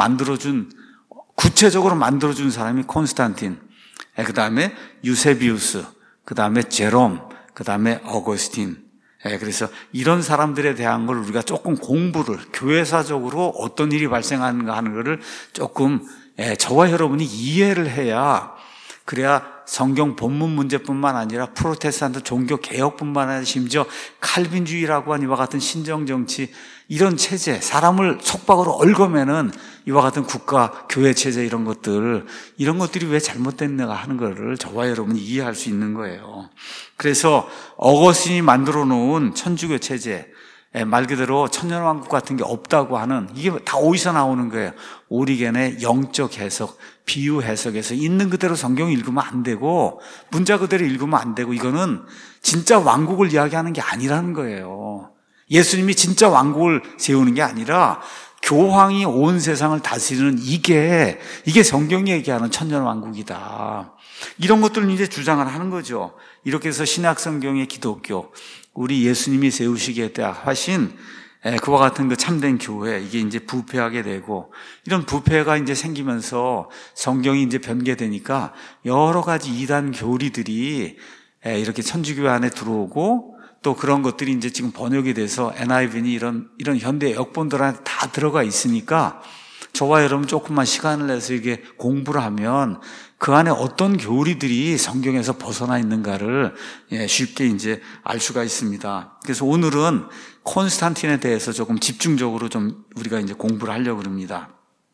구체적으로 만들어준 사람이 콘스탄틴, 그 다음에 유세비우스, 그 다음에 제롬, 그 다음에 어거스틴. 그래서 이런 사람들에 대한 걸 우리가 조금 공부를, 교회사적으로 어떤 일이 발생하는가 하는 것을 조금 저와 여러분이 이해를 해야, 그래야 성경 본문 문제뿐만 아니라 프로테스탄트 종교 개혁뿐만 아니라 심지어 칼빈주의라고 하는 이와 같은 신정정치, 이런 체제, 사람을 속박으로 얽어매는 이와 같은 국가, 교회 체제 이런 것들이 왜 잘못됐는가 하는 것을 저와 여러분이 이해할 수 있는 거예요. 그래서 어거스틴이 만들어 놓은 천주교 체제, 말 그대로 천년왕국 같은 게 없다고 하는, 이게 다 어디서 나오는 거예요? 오리겐의 영적 해석, 비유 해석에서 있는 그대로 성경 읽으면 안 되고, 문자 그대로 읽으면 안 되고, 이거는 진짜 왕국을 이야기하는 게 아니라는 거예요. 예수님이 진짜 왕국을 세우는 게 아니라 교황이 온 세상을 다스리는 이게 성경이 얘기하는 천년왕국이다. 이런 것들을 이제 주장을 하는 거죠. 이렇게 해서 신약성경의 기독교, 우리 예수님이 세우시게 하신 그와 같은 그 참된 교회, 이게 이제 부패하게 되고, 이런 부패가 이제 생기면서 성경이 이제 변개되니까 여러 가지 이단 교리들이 이렇게 천주교 안에 들어오고, 또 그런 것들이 이제 지금 번역이 돼서 NIV니 이런 현대 역본들 안에 다 들어가 있으니까 저와 여러분 조금만 시간을 내서 이게 공부를 하면 그 안에 어떤 교리들이 성경에서 벗어나 있는가를 쉽게 이제 알 수가 있습니다. 그래서 오늘은 콘스탄틴에 대해서 조금 집중적으로 좀 우리가 이제 공부를 하려고 합니다.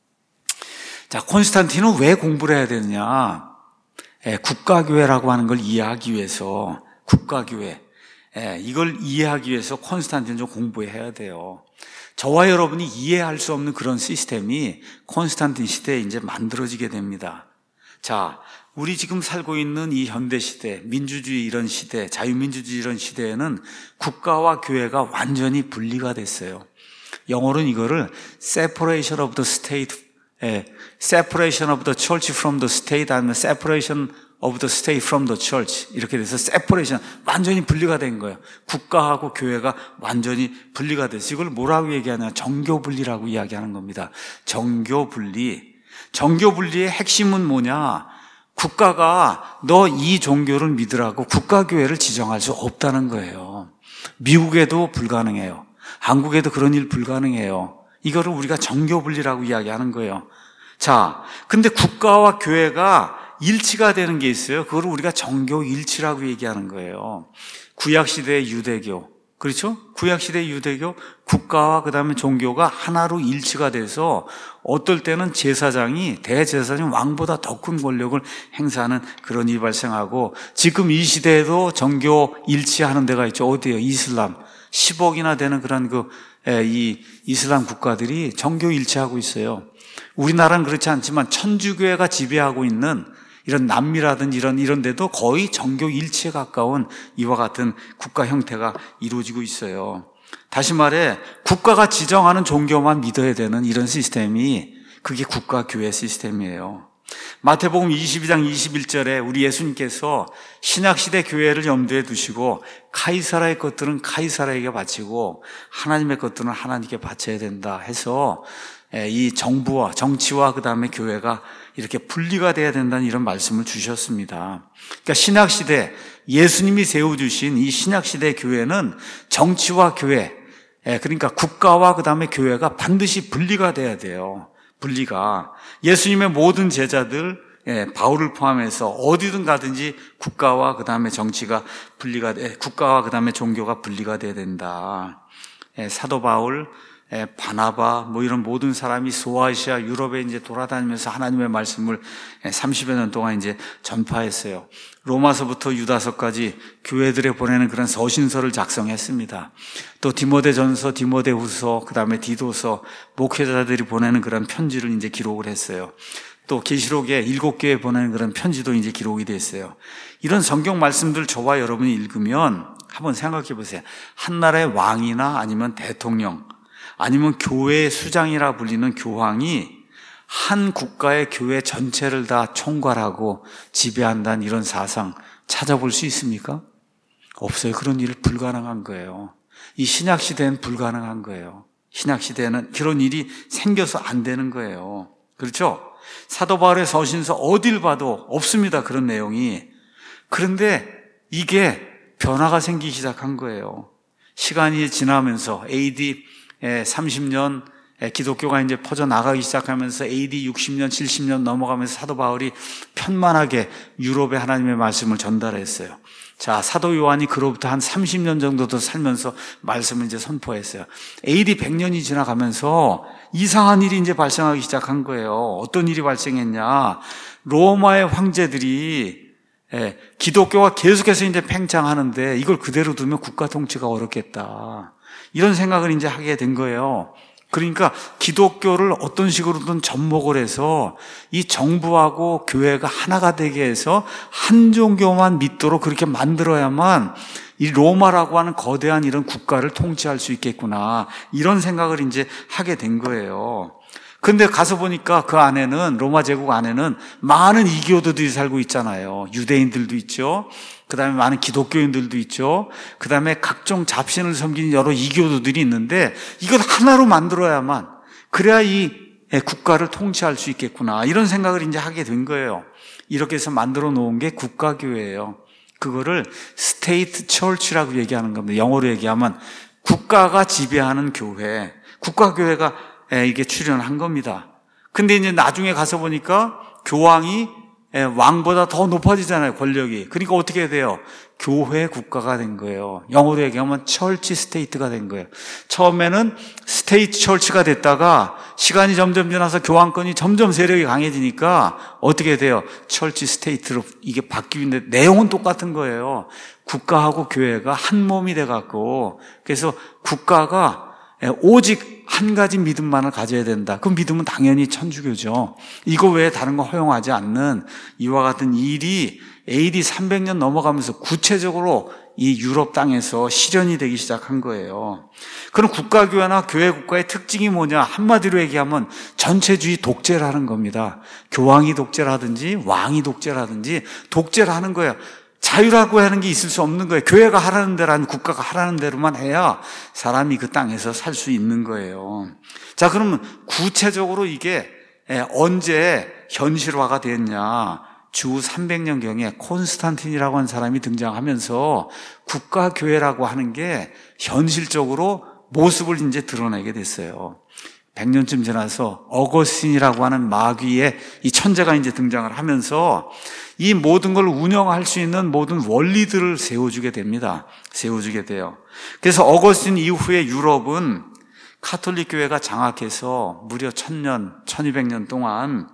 자, 콘스탄틴은 왜 공부를 해야 되느냐? 국가교회라고 하는 걸 이해하기 위해서, 국가교회, 이걸 이해하기 위해서 콘스탄틴을 좀 공부해야 돼요. 저와 여러분이 이해할 수 없는 그런 시스템이 콘스탄틴 시대에 이제 만들어지게 됩니다. 자, 우리 지금 살고 있는 이 현대 시대, 민주주의 이런 시대, 자유민주주의 이런 시대에는 국가와 교회가 완전히 분리가 됐어요. 영어로는 이거를 separation of the state, separation of the church from the state, 아니면 separation of the state from the church, 이렇게 돼서 separation, 완전히 분리가 된 거예요. 국가하고 교회가 완전히 분리가 돼서 이걸 뭐라고 얘기하냐? 정교분리라고 이야기하는 겁니다. 정교분리. 정교분리의 핵심은 뭐냐? 국가가 너 이 종교를 믿으라고 국가교회를 지정할 수 없다는 거예요. 미국에도 불가능해요. 한국에도 그런 일 불가능해요. 이거를 우리가 정교분리라고 이야기하는 거예요. 자, 근데 국가와 교회가 일치가 되는 게 있어요. 그걸 우리가 정교일치라고 얘기하는 거예요. 구약시대의 유대교, 그렇죠? 구약시대의 유대교, 국가와 그 다음에 종교가 하나로 일치가 돼서 어떨 때는 대제사장이 왕보다 더 큰 권력을 행사하는 그런 일이 발생하고, 지금 이 시대에도 정교 일치하는 데가 있죠. 어디예요? 이슬람. 10억이나 되는 그런 이 이슬람 국가들이 정교 일치하고 있어요. 우리나라는 그렇지 않지만 천주교회가 지배하고 있는 이런 남미라든지 이런 데도 거의 정교 일치에 가까운 이와 같은 국가 형태가 이루어지고 있어요. 다시 말해 국가가 지정하는 종교만 믿어야 되는 이런 시스템이, 그게 국가 교회 시스템이에요. 마태복음 22장 21절에 우리 예수님께서 신약시대 교회를 염두에 두시고 카이사라의 것들은 카이사라에게 바치고 하나님의 것들은 하나님께 바쳐야 된다 해서 이 정부와 정치와 그 다음에 교회가 이렇게 분리가 돼야 된다는 이런 말씀을 주셨습니다. 그러니까 신약시대 예수님이 세워주신 이 신약시대 교회는 정치와 교회, 그러니까 국가와 그 다음에 교회가 반드시 분리가 돼야 돼요. 분리가. 예수님의 모든 제자들, 바울을 포함해서 어디든 가든지 국가와 그 다음에 정치가 국가와 그 다음에 종교가 분리가 돼야 된다. 사도 바울, 바나바, 이런 모든 사람이 소아시아, 유럽에 이제 돌아다니면서 하나님의 말씀을 30여 년 동안 이제 전파했어요. 로마서부터 유다서까지 교회들에 보내는 그런 서신서를 작성했습니다. 또 디모데전서, 디모데후서, 그 다음에 디도서, 목회자들이 보내는 그런 편지를 이제 기록을 했어요. 또 계시록에 7교회에 보내는 그런 편지도 이제 기록이 됐어요. 이런 성경 말씀들 저와 여러분이 읽으면 한번 생각해 보세요. 한 나라의 왕이나 아니면 대통령, 아니면 교회의 수장이라 불리는 교황이 한 국가의 교회 전체를 다 총괄하고 지배한다는 이런 사상 찾아볼 수 있습니까? 없어요. 그런 일 불가능한 거예요. 이 신약시대는 불가능한 거예요. 신약시대는 그런 일이 생겨서 안 되는 거예요. 그렇죠? 사도 바울의 서신서 어딜 봐도 없습니다. 그런 내용이. 그런데 이게 변화가 생기기 시작한 거예요. 시간이 지나면서 AD 30년 기독교가 이제 퍼져나가기 시작하면서 AD 60년, 70년 넘어가면서 사도 바울이 편만하게 유럽에 하나님의 말씀을 전달했어요. 자, 사도 요한이 그로부터 한 30년 정도 더 살면서 말씀을 이제 선포했어요. AD 100년이 지나가면서 이상한 일이 이제 발생하기 시작한 거예요. 어떤 일이 발생했냐. 로마의 황제들이 기독교가 계속해서 이제 팽창하는데 이걸 그대로 두면 국가 통치가 어렵겠다. 이런 생각을 이제 하게 된 거예요. 그러니까 기독교를 어떤 식으로든 접목을 해서 이 정부하고 교회가 하나가 되게 해서 한 종교만 믿도록 그렇게 만들어야만 이 로마라고 하는 거대한 이런 국가를 통치할 수 있겠구나. 이런 생각을 이제 하게 된 거예요. 근데 가서 보니까 그 안에는, 로마 제국 안에는 많은 이교도들이 살고 있잖아요. 유대인들도 있죠. 그 다음에 많은 기독교인들도 있죠. 그 다음에 각종 잡신을 섬기는 여러 이교도들이 있는데 이걸 하나로 만들어야만, 그래야 이 국가를 통치할 수 있겠구나. 이런 생각을 이제 하게 된 거예요. 이렇게 해서 만들어 놓은 게 국가교회예요. 그거를 스테이트 처치라고 얘기하는 겁니다. 영어로 얘기하면 국가가 지배하는 교회, 국가교회가 이게 출현한 겁니다. 근데 이제 나중에 가서 보니까 교황이 왕보다 더 높아지잖아요, 권력이. 그러니까 어떻게 돼요? 교회 국가가 된 거예요. 영어로 얘기하면 철치 스테이트가 된 거예요. 처음에는 스테이트 철치가 됐다가 시간이 점점 지나서 교황권이 점점 세력이 강해지니까 어떻게 돼요? 철치 스테이트로 이게 바뀌는데 내용은 똑같은 거예요. 국가하고 교회가 한 몸이 돼갖고, 그래서 국가가 오직 한 가지 믿음만을 가져야 된다. 그 믿음은 당연히 천주교죠. 이거 외에 다른 거 허용하지 않는 이와 같은 일이 AD 300년 넘어가면서 구체적으로 이 유럽 땅에서 실현이 되기 시작한 거예요. 그럼 국가교회나 교회 국가의 특징이 뭐냐? 한마디로 얘기하면 전체주의 독재를 하는 겁니다. 교황이 독재를 하든지 왕이 독재를 하든지 독재를 하는 거예요. 자유라고 하는 게 있을 수 없는 거예요. 교회가 하라는 대로, 국가가 하라는 대로만 해야 사람이 그 땅에서 살 수 있는 거예요. 자, 그러면 구체적으로 이게 언제 현실화가 됐냐? 주 300년경에 콘스탄틴이라고 하는 사람이 등장하면서 국가교회라고 하는 게 현실적으로 모습을 이제 드러내게 됐어요. 100년쯤 지나서 어거스틴이라고 하는 마귀의 이 천재가 이제 등장을 하면서 이 모든 걸 운영할 수 있는 모든 원리들을 세워주게 됩니다. 세워주게 돼요. 그래서 어거스틴 이후에 유럽은 카톨릭 교회가 장악해서 무려 1000년, 1200년 동안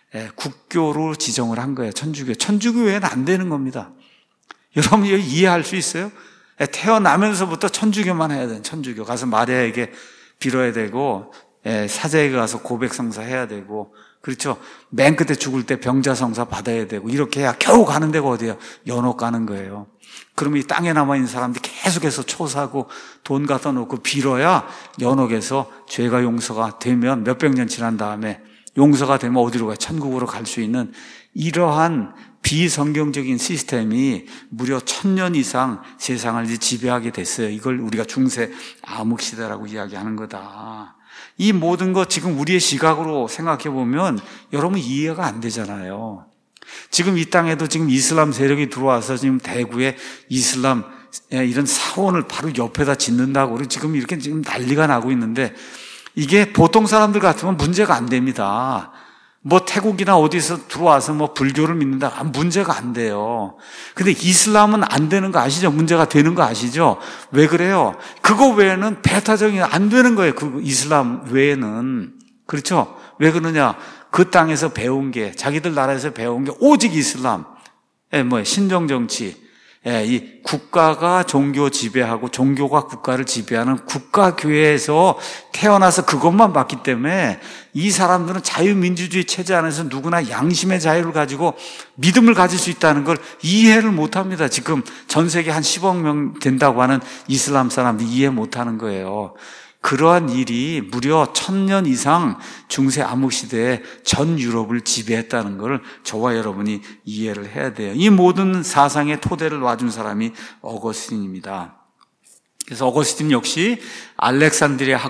국교로 지정을 한 거예요. 천주교. 천주교회는 안 되는 겁니다. 여러분 이해할 수 있어요? 태어나면서부터 천주교만 해야 돼요. 천주교. 가서 마리아에게 빌어야 되고, 사제에게 가서 고백성사 해야 되고, 그렇죠. 맨 끝에 죽을 때 병자성사 받아야 되고, 이렇게 해야 겨우 가는 데가 어디야? 연옥 가는 거예요. 그러면 이 땅에 남아있는 사람들이 계속해서 초사하고 돈 갖다 놓고 빌어야 연옥에서 죄가 용서가 되면 몇백 년 지난 다음에 용서가 되면 어디로 가요? 천국으로 갈 수 있는 이러한 비성경적인 시스템이 무려 1000년 이상 세상을 이제 지배하게 됐어요. 이걸 우리가 중세 암흑시대라고 이야기하는 거다. 이 모든 것 지금 우리의 시각으로 생각해 보면 여러분 이해가 안 되잖아요. 지금 이 땅에도 지금 이슬람 세력이 들어와서 지금 대구에 이슬람 이런 사원을 바로 옆에다 짓는다고 그리고 지금 이렇게 지금 난리가 나고 있는데 이게 보통 사람들 같으면 문제가 안 됩니다. 뭐 태국이나 어디서 들어와서 뭐 불교를 믿는다 문제가 안 돼요. 근데 이슬람은 안 되는 거 아시죠? 문제가 되는 거 아시죠? 왜 그래요? 그거 외에는 배타적인 안 되는 거예요. 그 이슬람 외에는. 그렇죠? 왜 그러냐? 그 땅에서 배운 게 자기들 나라에서 배운 게 오직 이슬람. 뭐 신정 정치. 이 국가가 종교 지배하고 종교가 국가를 지배하는 국가교회에서 태어나서 그것만 봤기 때문에 이 사람들은 자유민주주의 체제 안에서 누구나 양심의 자유를 가지고 믿음을 가질 수 있다는 걸 이해를 못합니다. 지금 전 세계 한 10억 명 된다고 하는 이슬람 사람들이 이해 못하는 거예요. 그러한 일이 무려 1000년 이상 중세 암흑시대에 전 유럽을 지배했다는 걸 저와 여러분이 이해를 해야 돼요. 이 모든 사상의 토대를 놔준 사람이 어거스틴입니다. 그래서 어거스틴 역시 알렉산드리아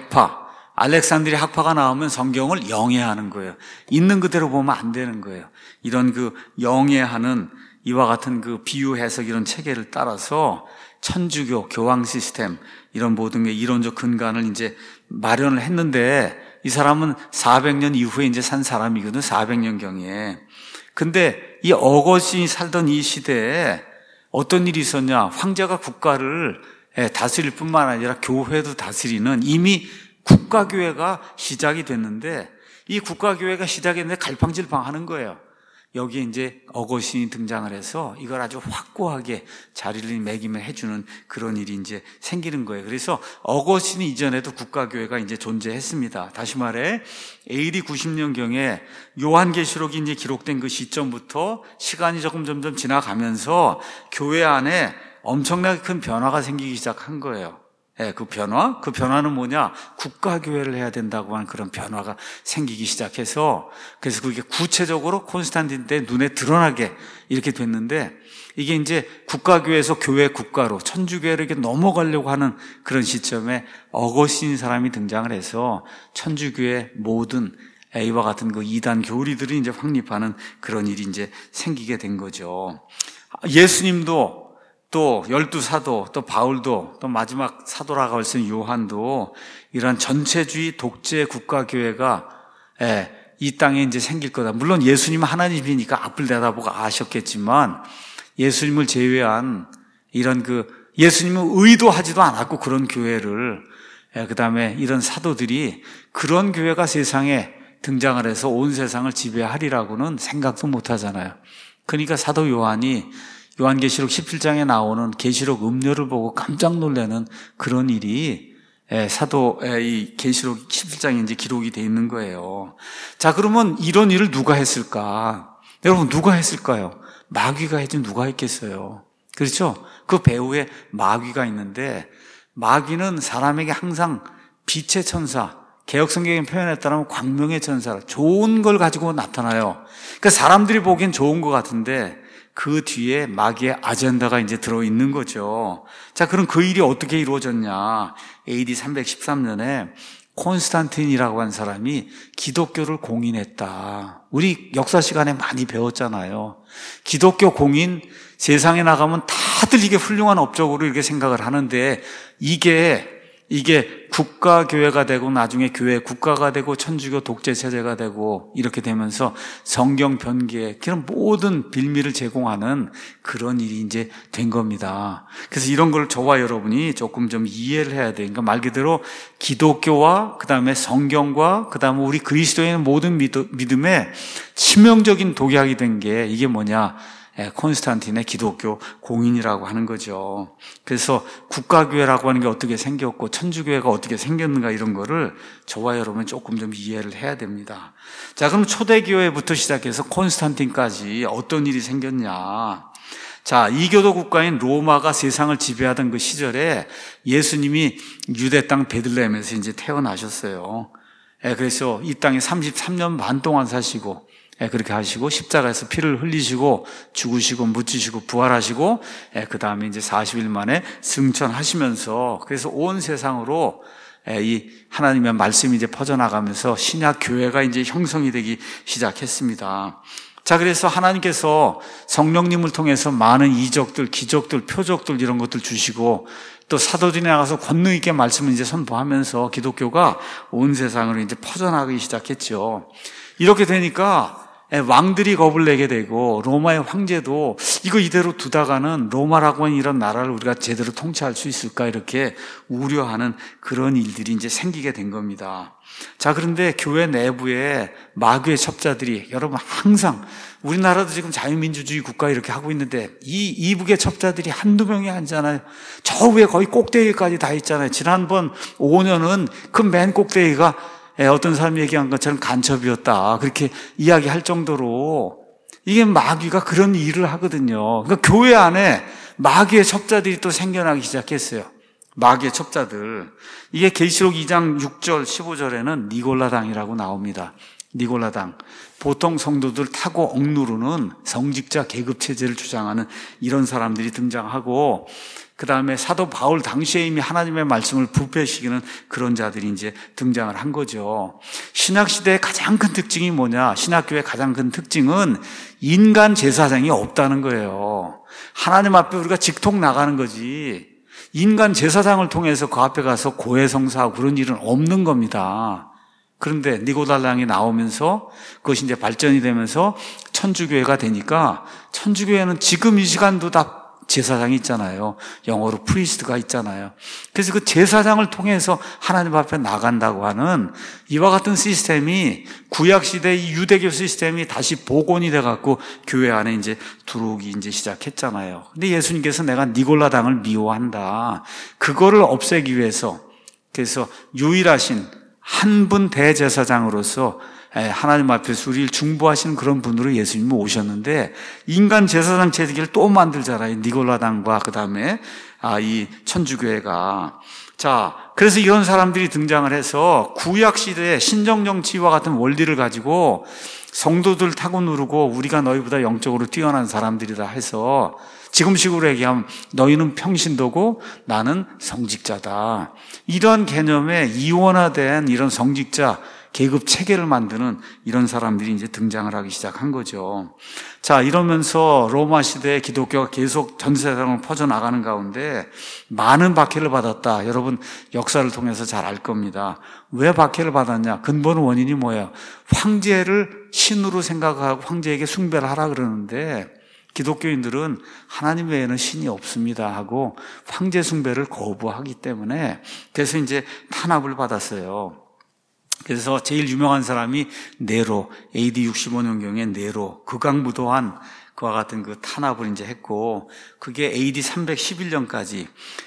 학파가 나오면 성경을 영해하는 거예요. 있는 그대로 보면 안 되는 거예요. 이런 그 영해하는 이와 같은 그 비유 해석 이런 체계를 따라서 천주교, 교황 시스템 이런 모든 게 이론적 근간을 이제 마련을 했는데 이 사람은 400년 이후에 이제 산 사람이거든. 400년경에. 근데 이 어거스틴이 살던 이 시대에 어떤 일이 있었냐? 황제가 국가를 다스릴 뿐만 아니라 교회도 다스리는 이미 국가교회가 시작이 됐는데 이 국가교회가 시작했는데 갈팡질팡 하는 거예요. 여기에 이제 어거스틴이 등장을 해서 이걸 아주 확고하게 자리를 매김해 주는 그런 일이 이제 생기는 거예요. 그래서 어거스틴 이전에도 국가교회가 이제 존재했습니다. 다시 말해 AD 90년경에 요한계시록이 이제 기록된 그 시점부터 시간이 점점 지나가면서 교회 안에 엄청나게 큰 변화가 생기기 시작한 거예요. 그 변화는 뭐냐? 국가교회를 해야 된다고 하는 그런 변화가 생기기 시작해서 그래서 그게 구체적으로 콘스탄틴 때 눈에 드러나게 이렇게 됐는데 이게 이제 국가교회에서 교회 국가로 천주교회를 이렇게 넘어가려고 하는 그런 시점에 어거스틴 사람이 등장을 해서 천주교회 모든 이와 같은 그 이단 교리들이 이제 확립하는 그런 일이 이제 생기게 된 거죠. 예수님도 또 12사도, 또 바울도, 또 마지막 사도라고 할 수 있는 요한도 이런 전체주의 독재 국가교회가 이 땅에 이제 생길 거다. 물론 예수님은 하나님이니까 앞을 내다보고 아셨겠지만 예수님을 제외한 이런 예수님은 의도하지도 않았고 그런 교회를 그 다음에 이런 사도들이 그런 교회가 세상에 등장을 해서 온 세상을 지배하리라고는 생각도 못 하잖아요. 그러니까 사도 요한이 요한계시록 17장에 나오는 계시록 음료를 보고 깜짝 놀라는 그런 일이 이 계시록 17장에 이제 기록이 돼 있는 거예요. 자, 그러면 이런 일을 누가 했을까? 여러분, 누가 했을까요? 마귀가 했지 누가 했겠어요? 그렇죠? 그 배후에 마귀가 있는데 마귀는 사람에게 항상 빛의 천사, 개역성경의 표현에 따르면 광명의 천사, 좋은 걸 가지고 나타나요. 그러니까 사람들이 보기엔 좋은 것 같은데 그 뒤에 마귀의 아젠다가 이제 들어있는 거죠. 자, 그럼 그 일이 어떻게 이루어졌냐? AD 313년에 콘스탄틴이라고 한 사람이 기독교를 공인했다. 우리 역사 시간에 많이 배웠잖아요. 기독교 공인, 세상에 나가면 다들 이게 훌륭한 업적으로 이렇게 생각을 하는데 이게 국가교회가 되고 나중에 교회 국가가 되고 천주교 독재체제가 되고 이렇게 되면서 성경 변기에 그런 모든 빌미를 제공하는 그런 일이 이제 된 겁니다. 그래서 이런 걸 저와 여러분이 조금 좀 이해를 해야 돼요. 그러니까 말 그대로 기독교와 그 다음에 성경과 그 다음에 우리 그리스도인의 모든 믿음에 치명적인 독약이 된 게 이게 뭐냐? 콘스탄틴의 기독교 공인이라고 하는 거죠. 그래서 국가교회라고 하는 게 어떻게 생겼고 천주교회가 어떻게 생겼는가 이런 거를 저와 여러분은 조금 좀 이해를 해야 됩니다. 자, 그럼 초대교회부터 시작해서 콘스탄틴까지 어떤 일이 생겼냐. 자, 이교도 국가인 로마가 세상을 지배하던 그 시절에 예수님이 유대 땅 베들레헴에서 이제 태어나셨어요. 그래서 이 땅에 33년 반 동안 사시고 그렇게 하시고 십자가에서 피를 흘리시고 죽으시고 묻히시고 부활하시고 그 다음에 이제 40일 만에 승천하시면서 그래서 온 세상으로 이 하나님의 말씀이 이제 퍼져나가면서 신약 교회가 이제 형성이 되기 시작했습니다. 자, 그래서 하나님께서 성령님을 통해서 많은 이적들, 기적들, 표적들 이런 것들 주시고 또 사도들이 나가서 권능 있게 말씀을 이제 선포하면서 기독교가 온 세상으로 이제 퍼져나가기 시작했죠. 이렇게 되니까 왕들이 겁을 내게 되고 로마의 황제도 이거 이대로 두다가는 로마라고 하는 이런 나라를 우리가 제대로 통치할 수 있을까 이렇게 우려하는 그런 일들이 이제 생기게 된 겁니다. 자, 그런데 교회 내부에 마귀의 첩자들이 여러분 항상 우리나라도 지금 자유민주주의 국가 이렇게 하고 있는데 이 이북의 첩자들이 한두 명이 아니잖아요. 저 위에 거의 꼭대기까지 다 있잖아요. 지난번 5년은 그 맨 꼭대기가 어떤 사람이 얘기한 것처럼 간첩이었다 그렇게 이야기할 정도로 이게 마귀가 그런 일을 하거든요. 그러니까 교회 안에 마귀의 첩자들이 또 생겨나기 시작했어요. 마귀의 첩자들. 이게 계시록 2장 6절 15절에는 니골라당이라고 나옵니다. 니골라당. 보통 성도들 타고 억누르는 성직자 계급 체제를 주장하는 이런 사람들이 등장하고 그 다음에 사도 바울 당시에 이미 하나님의 말씀을 부패시키는 그런 자들이 이제 등장을 한 거죠. 신약시대의 가장 큰 특징이 뭐냐? 신약교회의 가장 큰 특징은 인간 제사장이 없다는 거예요. 하나님 앞에 우리가 직통 나가는 거지. 인간 제사장을 통해서 그 앞에 가서 고해성사하고 그런 일은 없는 겁니다. 그런데 니고달랑이 나오면서 그것이 이제 발전이 되면서 천주교회가 되니까 천주교회는 지금 이 시간도 다 제사장이 있잖아요. 영어로 프리스트가 있잖아요. 그래서 그 제사장을 통해서 하나님 앞에 나간다고 하는 이와 같은 시스템이 구약시대 이 유대교 시스템이 다시 복원이 돼갖고 교회 안에 이제 들어오기 이제 시작했잖아요. 근데 예수님께서 내가 니골라당을 미워한다. 그거를 없애기 위해서 그래서 유일하신 한 분 대제사장으로서 하나님 앞에서 우리를 중보하시는 그런 분으로 예수님이 오셨는데 인간 제사장 체제를 또 만들잖아요. 니골라당과 그 다음에 이 천주교회가. 자, 그래서 이런 사람들이 등장을 해서 구약시대의 신정정치와 같은 원리를 가지고 성도들 타고 누르고 우리가 너희보다 영적으로 뛰어난 사람들이다 해서 지금식으로 얘기하면 너희는 평신도고 나는 성직자다. 이런 개념에 이원화된 이런 성직자 계급 체계를 만드는 이런 사람들이 이제 등장을 하기 시작한 거죠. 자, 이러면서 로마 시대의 기독교가 계속 전 세상으로 퍼져나가는 가운데 많은 박해를 받았다. 여러분 역사를 통해서 잘 알 겁니다. 왜 박해를 받았냐? 근본 원인이 뭐예요? 황제를 신으로 생각하고 황제에게 숭배를 하라 그러는데 기독교인들은 하나님 외에는 신이 없습니다 하고 황제 숭배를 거부하기 때문에 그래서 이제 탄압을 받았어요. 그래서 제일 유명한 사람이 네로, AD 65년경에 네로, 극악무도한 그와 같은 그 탄압을 이제 했고, 그게 AD 311년까지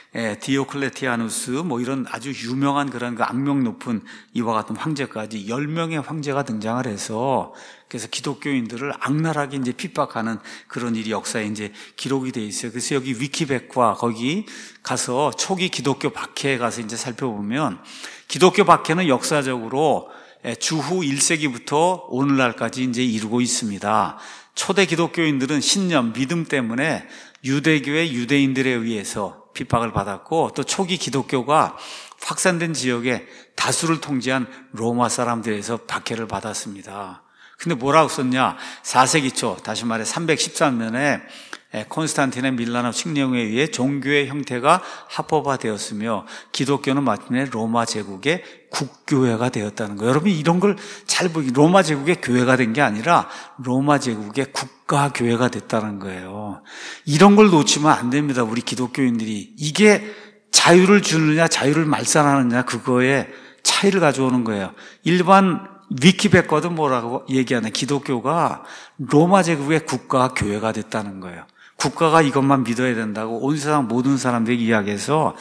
디오클레티아누스 뭐 이런 아주 유명한 그런 그 악명 높은 이와 같은 황제까지 10명의 황제가 등장을 해서 그래서 기독교인들을 악랄하게 이제 핍박하는 그런 일이 역사에 이제 기록이 돼 있어요. 그래서 여기 위키백과 거기 가서 초기 기독교 박해에 가서 이제 살펴보면 기독교 박해는 역사적으로 주후 1세기부터 오늘날까지 이제 이루고 있습니다. 초대 기독교인들은 신념, 믿음 때문에 유대교의 유대인들에 의해서 핍박을 받았고 또 초기 기독교가 확산된 지역에 다수를 통제한 로마 사람들에서 박해를 받았습니다. 근데 뭐라고 썼냐? 4세기 초, 다시 말해 313년에 콘스탄틴의 밀라노 칙령에 의해 종교의 형태가 합법화되었으며 기독교는 마침내 로마 제국의 국교회가 되었다는 거예요. 여러분 이런 걸 잘 보기, 로마 제국의 교회가 된 게 아니라 로마 제국의 국가교회가 됐다는 거예요. 이런 걸 놓치면 안 됩니다. 우리 기독교인들이. 이게 자유를 주느냐 자유를 말살하느냐 그거에 차이를 가져오는 거예요. 일반 위키백과도 뭐라고 얘기하냐? 기독교가 로마 제국의 국가교회가 됐다는 거예요. 국가가 이것만 믿어야 된다고 온 세상 모든 사람들에게 이야기해서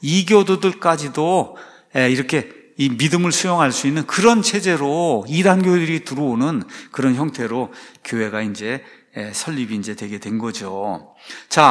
이교도들까지도 이렇게 이 믿음을 수용할 수 있는 그런 체제로 이단교들이 들어오는 그런 형태로 교회가 이제 설립이 이제 되게 된 거죠. 자,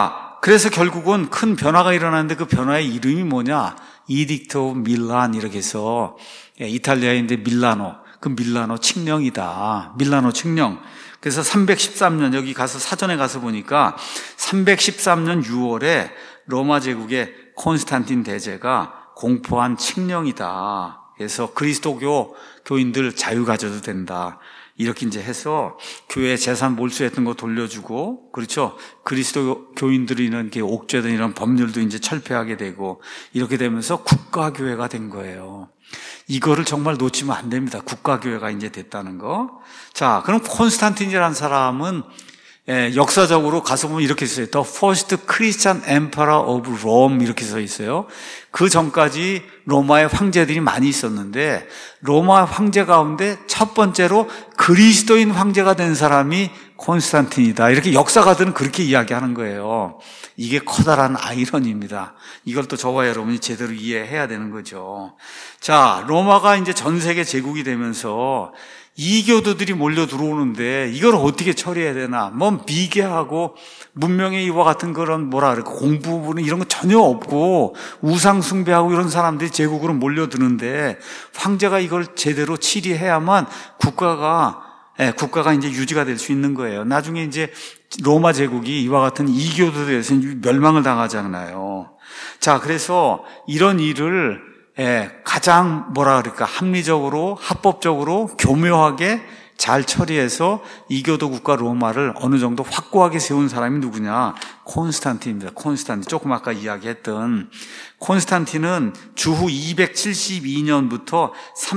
그래서 결국은 큰 변화가 일어났는데 그 변화의 이름이 뭐냐? 이딕트 오브 밀란 이렇게 해서 이탈리아인데 밀라노, 그 밀라노 칙령이다. 밀라노 칙령. 그래서 313년 여기 가서 사전에 가서 보니까 313년 6월에 로마 제국의 콘스탄틴 대제가 공포한 칙령이다. 그래서 그리스도교 교인들 자유 가져도 된다. 이렇게 이제 해서 교회 재산 몰수했던 거 돌려주고, 그렇죠? 그리스도 교인들이 이런 게 옥죄든 이런 법률도 이제 철폐하게 되고, 이렇게 되면서 국가교회가 된 거예요. 이거를 정말 놓치면 안 됩니다. 국가교회가 이제 됐다는 거. 자, 그럼 콘스탄틴이라는 사람은 역사적으로 가서 보면 이렇게 써요. The first Christian emperor of Rome 이렇게 써 있어요. 그 전까지 로마의 황제들이 많이 있었는데 로마 황제 가운데 첫 번째로 그리스도인 황제가 된 사람이 콘스탄틴이다. 이렇게 역사가들은 그렇게 이야기하는 거예요. 이게 커다란 아이러니입니다. 이걸 또 저와 여러분이 제대로 이해해야 되는 거죠. 자, 로마가 이제 전 세계 제국이 되면서 이교도들이 몰려 들어오는데 이걸 어떻게 처리해야 되나? 뭐 미개하고 문명의 이와 같은 그런 공부 부분 이런 거 전혀 없고 우상 숭배하고 이런 사람들이 제국으로 몰려드는데 황제가 이걸 제대로 치리해야만 국가가 이제 유지가 될 수 있는 거예요. 나중에 이제 로마 제국이 이와 같은 이교도들에서 멸망을 당하잖아요. 자, 그래서 이런 일을 가장 합리적으로, 합법적으로, 교묘하게 잘 처리해서 이교도 국가 로마를 어느 정도 확고하게 세운 사람이 누구냐? 콘스탄틴입니다. 콘스탄틴. 조금 아까 이야기했던 콘스탄틴은 주후 272년부터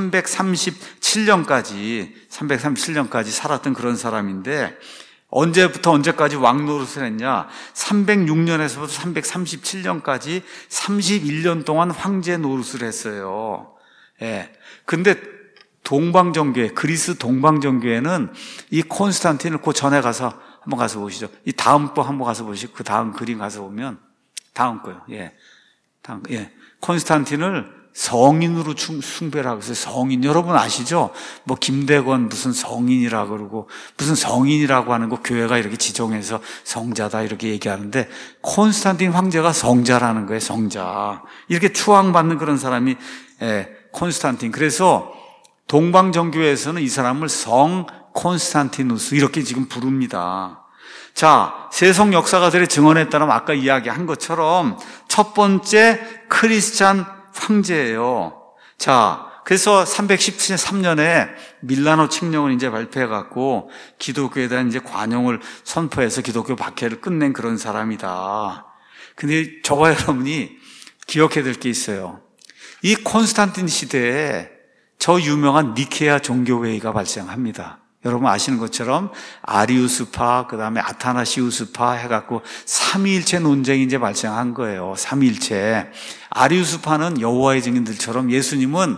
337년까지 살았던 그런 사람인데 언제부터 언제까지 왕 노릇을 했냐? 306년에서부터 337년까지 31년 동안 황제 노릇을 했어요. 근데 동방정교회, 그리스 동방정교회는 이 콘스탄틴을 그 전에 가서 한번 가서 보시죠. 이 다음 거 한번 가서 보시죠. 그 다음 그림 가서 보면 다음 거요. 콘스탄틴을 성인으로 숭배를 하고 있어요. 성인. 여러분 아시죠? 뭐 김대건 무슨 성인이라고 그러고 무슨 성인이라고 하는 거 교회가 이렇게 지정해서 성자다 이렇게 얘기하는데 콘스탄틴 황제가 성자라는 거예요. 성자. 이렇게 추앙받는 그런 사람이 콘스탄틴. 그래서 동방정교회에서는 이 사람을 성 콘스탄티누스 이렇게 지금 부릅니다. 자, 세속 역사가들의 증언에 따르면 아까 이야기한 것처럼 첫 번째 크리스찬 황제예요. 자, 그래서 313년에 밀라노 칙령을 이제 발표해갖고 기독교에 대한 이제 관용을 선포해서 기독교 박해를 끝낸 그런 사람이다. 근데 저와 여러분이 기억해야 될 게 있어요. 이 콘스탄틴 시대에 저 유명한 니케아 종교회의가 발생합니다. 여러분 아시는 것처럼 아리우스파, 그 다음에 아타나시우스파 해갖고 삼위일체 논쟁이 이제 발생한 거예요. 삼위일체. 아리우스파는 여호와의 증인들처럼 예수님은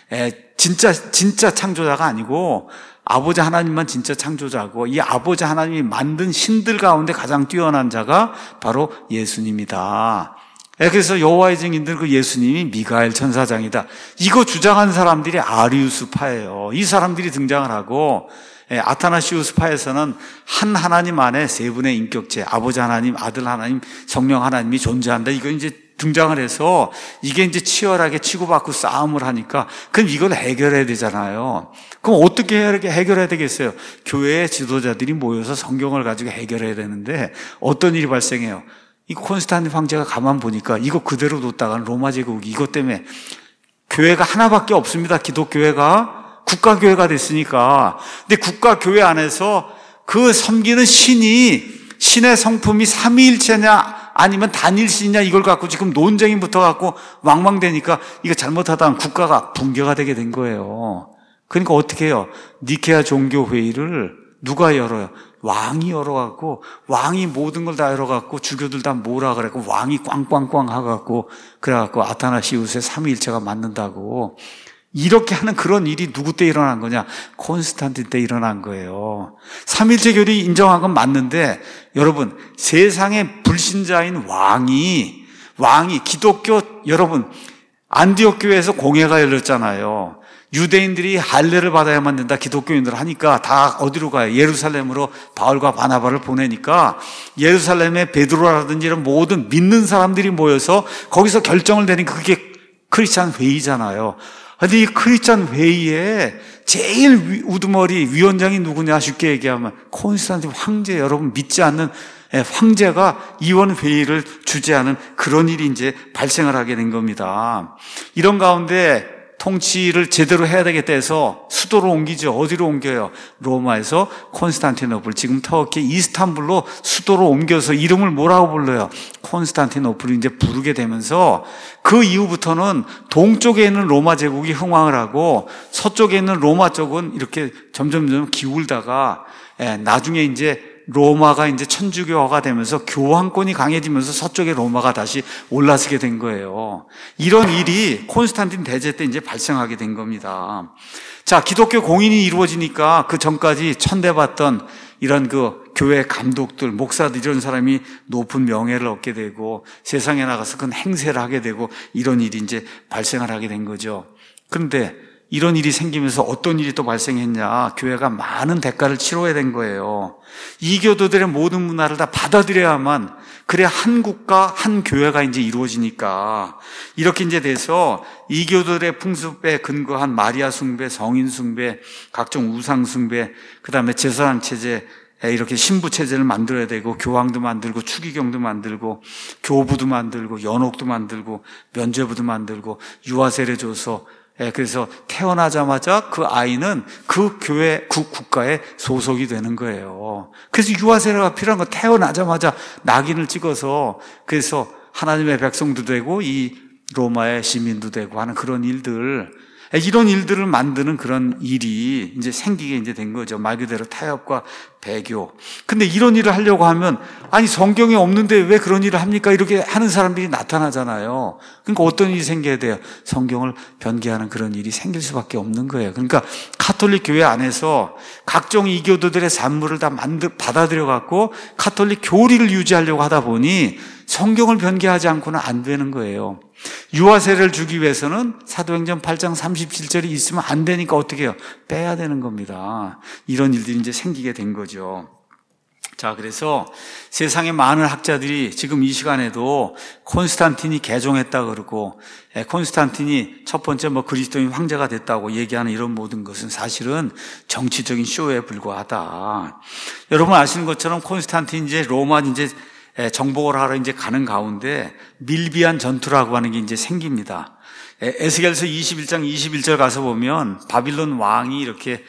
진짜 창조자가 아니고 아버지 하나님만 진짜 창조자고 이 아버지 하나님이 만든 신들 가운데 가장 뛰어난 자가 바로 예수님이다. 그래서 여호와의 증인들 그 예수님이 미가엘 천사장이다. 이거 주장한 사람들이 아리우스파예요. 이 사람들이 등장을 하고 아타나시우스파에서는 한 하나님 안에 세 분의 인격체, 아버지 하나님, 아들 하나님, 성령 하나님이 존재한다. 이거 이제 등장을 해서 이게 이제 치열하게 치고받고 싸움을 하니까 그럼 이걸 해결해야 되잖아요. 그럼 어떻게 해결해야 되겠어요? 교회의 지도자들이 모여서 성경을 가지고 해결해야 되는데 어떤 일이 발생해요? 이 콘스탄틴 황제가 가만 보니까 이거 그대로 뒀다가는 로마 제국이 이것 때문에 교회가 하나밖에 없습니다. 기독교회가 국가교회가 됐으니까. 근데 국가교회 안에서 그 섬기는 신의 성품이 삼위일체냐 아니면 단일신이냐 이걸 갖고 지금 논쟁이 붙어갖고 왕왕되니까 이거 잘못하다가 국가가 붕괴가 되게 된 거예요. 그러니까 어떻게 해요? 니케아 종교회의를 누가 열어요? 왕이 열어갖고 왕이 모든 걸 다 열어갖고 주교들 다 모으라 그래갖고 왕이 꽝꽝꽝 하갖고 그래갖고 아타나시우스의 삼위일체가 맞는다고 이렇게 하는 그런 일이 누구 때 일어난 거냐? 콘스탄틴 때 일어난 거예요. 삼위일체 교리 인정한 건 맞는데 여러분 세상의 불신자인 왕이 기독교 여러분 안디옥 교회에서 공회가 열렸잖아요. 유대인들이 할례를 받아야만 된다 기독교인들 하니까 다 어디로 가요? 예루살렘으로 바울과 바나바를 보내니까 예루살렘에 베드로라든지 이런 모든 믿는 사람들이 모여서 거기서 결정을 내리니까 그게 크리스찬 회의잖아요. 근데 이 크리스찬 회의에 제일 우두머리 위원장이 누구냐 쉽게 얘기하면 콘스탄틴 황제, 여러분 믿지 않는 황제가 이원 회의를 주재하는 그런 일이 이제 발생을 하게 된 겁니다. 이런 가운데 통치를 제대로 해야 되겠다 해서 수도로 옮기죠. 어디로 옮겨요? 로마에서 콘스탄티노플, 지금 터키 이스탄불로 수도로 옮겨서 이름을 뭐라고 불러요? 콘스탄티노플을 이제 부르게 되면서 그 이후부터는 동쪽에 있는 로마 제국이 흥왕을 하고 서쪽에 있는 로마 쪽은 이렇게 점점 기울다가 나중에 이제 로마가 이제 천주교화가 되면서 교황권이 강해지면서 서쪽의 로마가 다시 올라서게 된 거예요. 이런 일이 콘스탄틴 대제 때 이제 발생하게 된 겁니다. 자, 기독교 공인이 이루어지니까 그 전까지 천대받던 이런 그 교회 감독들, 목사들 이런 사람이 높은 명예를 얻게 되고 세상에 나가서 큰 행세를 하게 되고 이런 일이 이제 발생을 하게 된 거죠. 그런데 이런 일이 생기면서 어떤 일이 또 발생했냐? 교회가 많은 대가를 치러야 된 거예요. 이교도들의 모든 문화를 다 받아들여야만 그래야 한 국가, 한 교회가 이제 이루어지니까 이렇게 이제 돼서 이교도들의 풍습에 근거한 마리아 숭배, 성인 숭배, 각종 우상 숭배, 그다음에 제사장 체제, 이렇게 신부 체제를 만들어야 되고 교황도 만들고 추기경도 만들고 교부도 만들고 연옥도 만들고 면죄부도 만들고 유아세례 줘서 그래서 태어나자마자 그 아이는 그 교회, 그 국가에 소속이 되는 거예요. 그래서 유아세례가 필요한 거 태어나자마자 낙인을 찍어서 그래서 하나님의 백성도 되고 이 로마의 시민도 되고 하는 그런 일들, 이런 일들을 만드는 그런 일이 이제 생기게 이제 된 거죠. 말 그대로 타협과 배교. 근데 이런 일을 하려고 하면 아니 성경에 없는데 왜 그런 일을 합니까? 이렇게 하는 사람들이 나타나잖아요. 그러니까 어떤 일이 생겨야 돼요? 성경을 변개하는 그런 일이 생길 수밖에 없는 거예요. 그러니까 가톨릭 교회 안에서 각종 이교도들의 산물을 다 받아들여 갖고 가톨릭 교리를 유지하려고 하다 보니 성경을 변개하지 않고는 안 되는 거예요. 유아세례를 주기 위해서는 사도행전 8장 37절이 있으면 안 되니까 어떻게 해요? 빼야 되는 겁니다. 이런 일들이 이제 생기게 된 거죠. 자, 그래서 세상의 많은 학자들이 지금 이 시간에도 콘스탄틴이 개종했다 그러고 콘스탄틴이 첫 번째 그리스도인 황제가 됐다고 얘기하는 이런 모든 것은 사실은 정치적인 쇼에 불과하다. 여러분 아시는 것처럼 콘스탄틴이 이제 로마 이제 정복을 하러 이제 가는 가운데 밀비안 전투라고 하는 게 이제 생깁니다. 에스겔서 21장 21절 가서 보면 바빌론 왕이 이렇게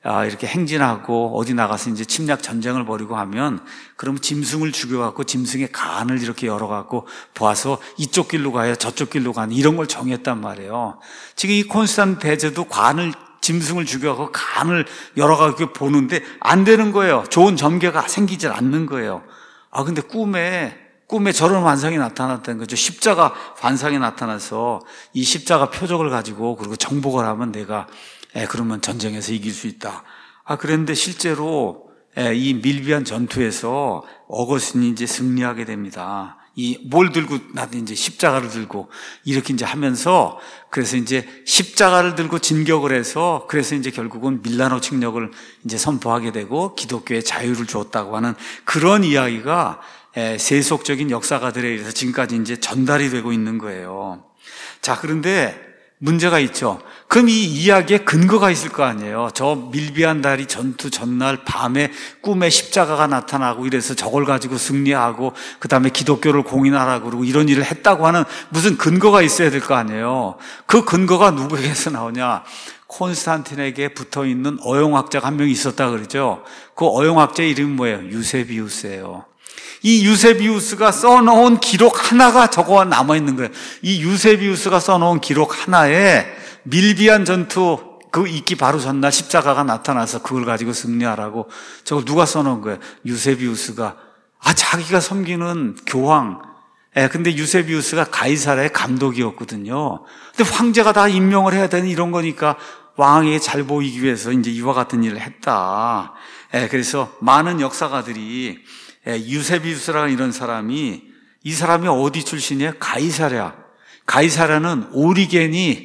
행진하고 어디 나가서 이제 침략 전쟁을 벌이고 하면 그러면 짐승을 죽여갖고 짐승의 간을 이렇게 열어갖고 보아서 이쪽 길로 가야 저쪽 길로 가는 이런 걸 정했단 말이에요. 지금 이 콘스탄틴 대제도 짐승을 죽여갖고 간을 열어갖고 보는데 안 되는 거예요. 좋은 점괘가 생기질 않는 거예요. 근데 꿈에 저런 환상이 나타났다는 거죠. 십자가 환상이 나타나서 이 십자가 표적을 가지고 그리고 정복을 하면 내가 그러면 전쟁에서 이길 수 있다. 그런데 실제로 이 밀비안 전투에서 어거스틴이 이제 승리하게 됩니다. 뭘 들고 나도 이제 십자가를 들고 이렇게 이제 하면서 그래서 이제 십자가를 들고 진격을 해서 그래서 이제 결국은 밀라노 칙령을 이제 선포하게 되고 기독교의 자유를 주었다고 하는 그런 이야기가 세속적인 역사가들에 의해서 지금까지 이제 전달이 되고 있는 거예요. 자, 그런데 문제가 있죠. 그럼 이 이야기에 근거가 있을 거 아니에요. 저 밀비안 다리 전투 전날 밤에 꿈에 십자가가 나타나고 이래서 저걸 가지고 승리하고 그 다음에 기독교를 공인하라고 그러고 이런 일을 했다고 하는 무슨 근거가 있어야 될 거 아니에요. 그 근거가 누구에게서 나오냐? 콘스탄틴에게 붙어있는 어용학자가 한 명 있었다 그러죠. 그 어용학자의 이름이 뭐예요? 유세비우스예요. 이 유세비우스가 써놓은 기록 하나가 저거가 남아있는 거예요. 이 유세비우스가 써놓은 기록 하나에 밀비안 전투 그 있기 바로 전날 십자가가 나타나서 그걸 가지고 승리하라고 저걸 누가 써놓은 거예요? 유세비우스가. 자기가 섬기는 교황. 근데 유세비우스가 가이사라의 감독이었거든요. 근데 황제가 다 임명을 해야 되는 이런 거니까 왕에게 잘 보이기 위해서 이제 이와 같은 일을 했다. 그래서 많은 역사가들이 유세비우스라는 이런 사람이 이 사람이 어디 출신이에요? 가이사랴. 가이사랴는 오리겐이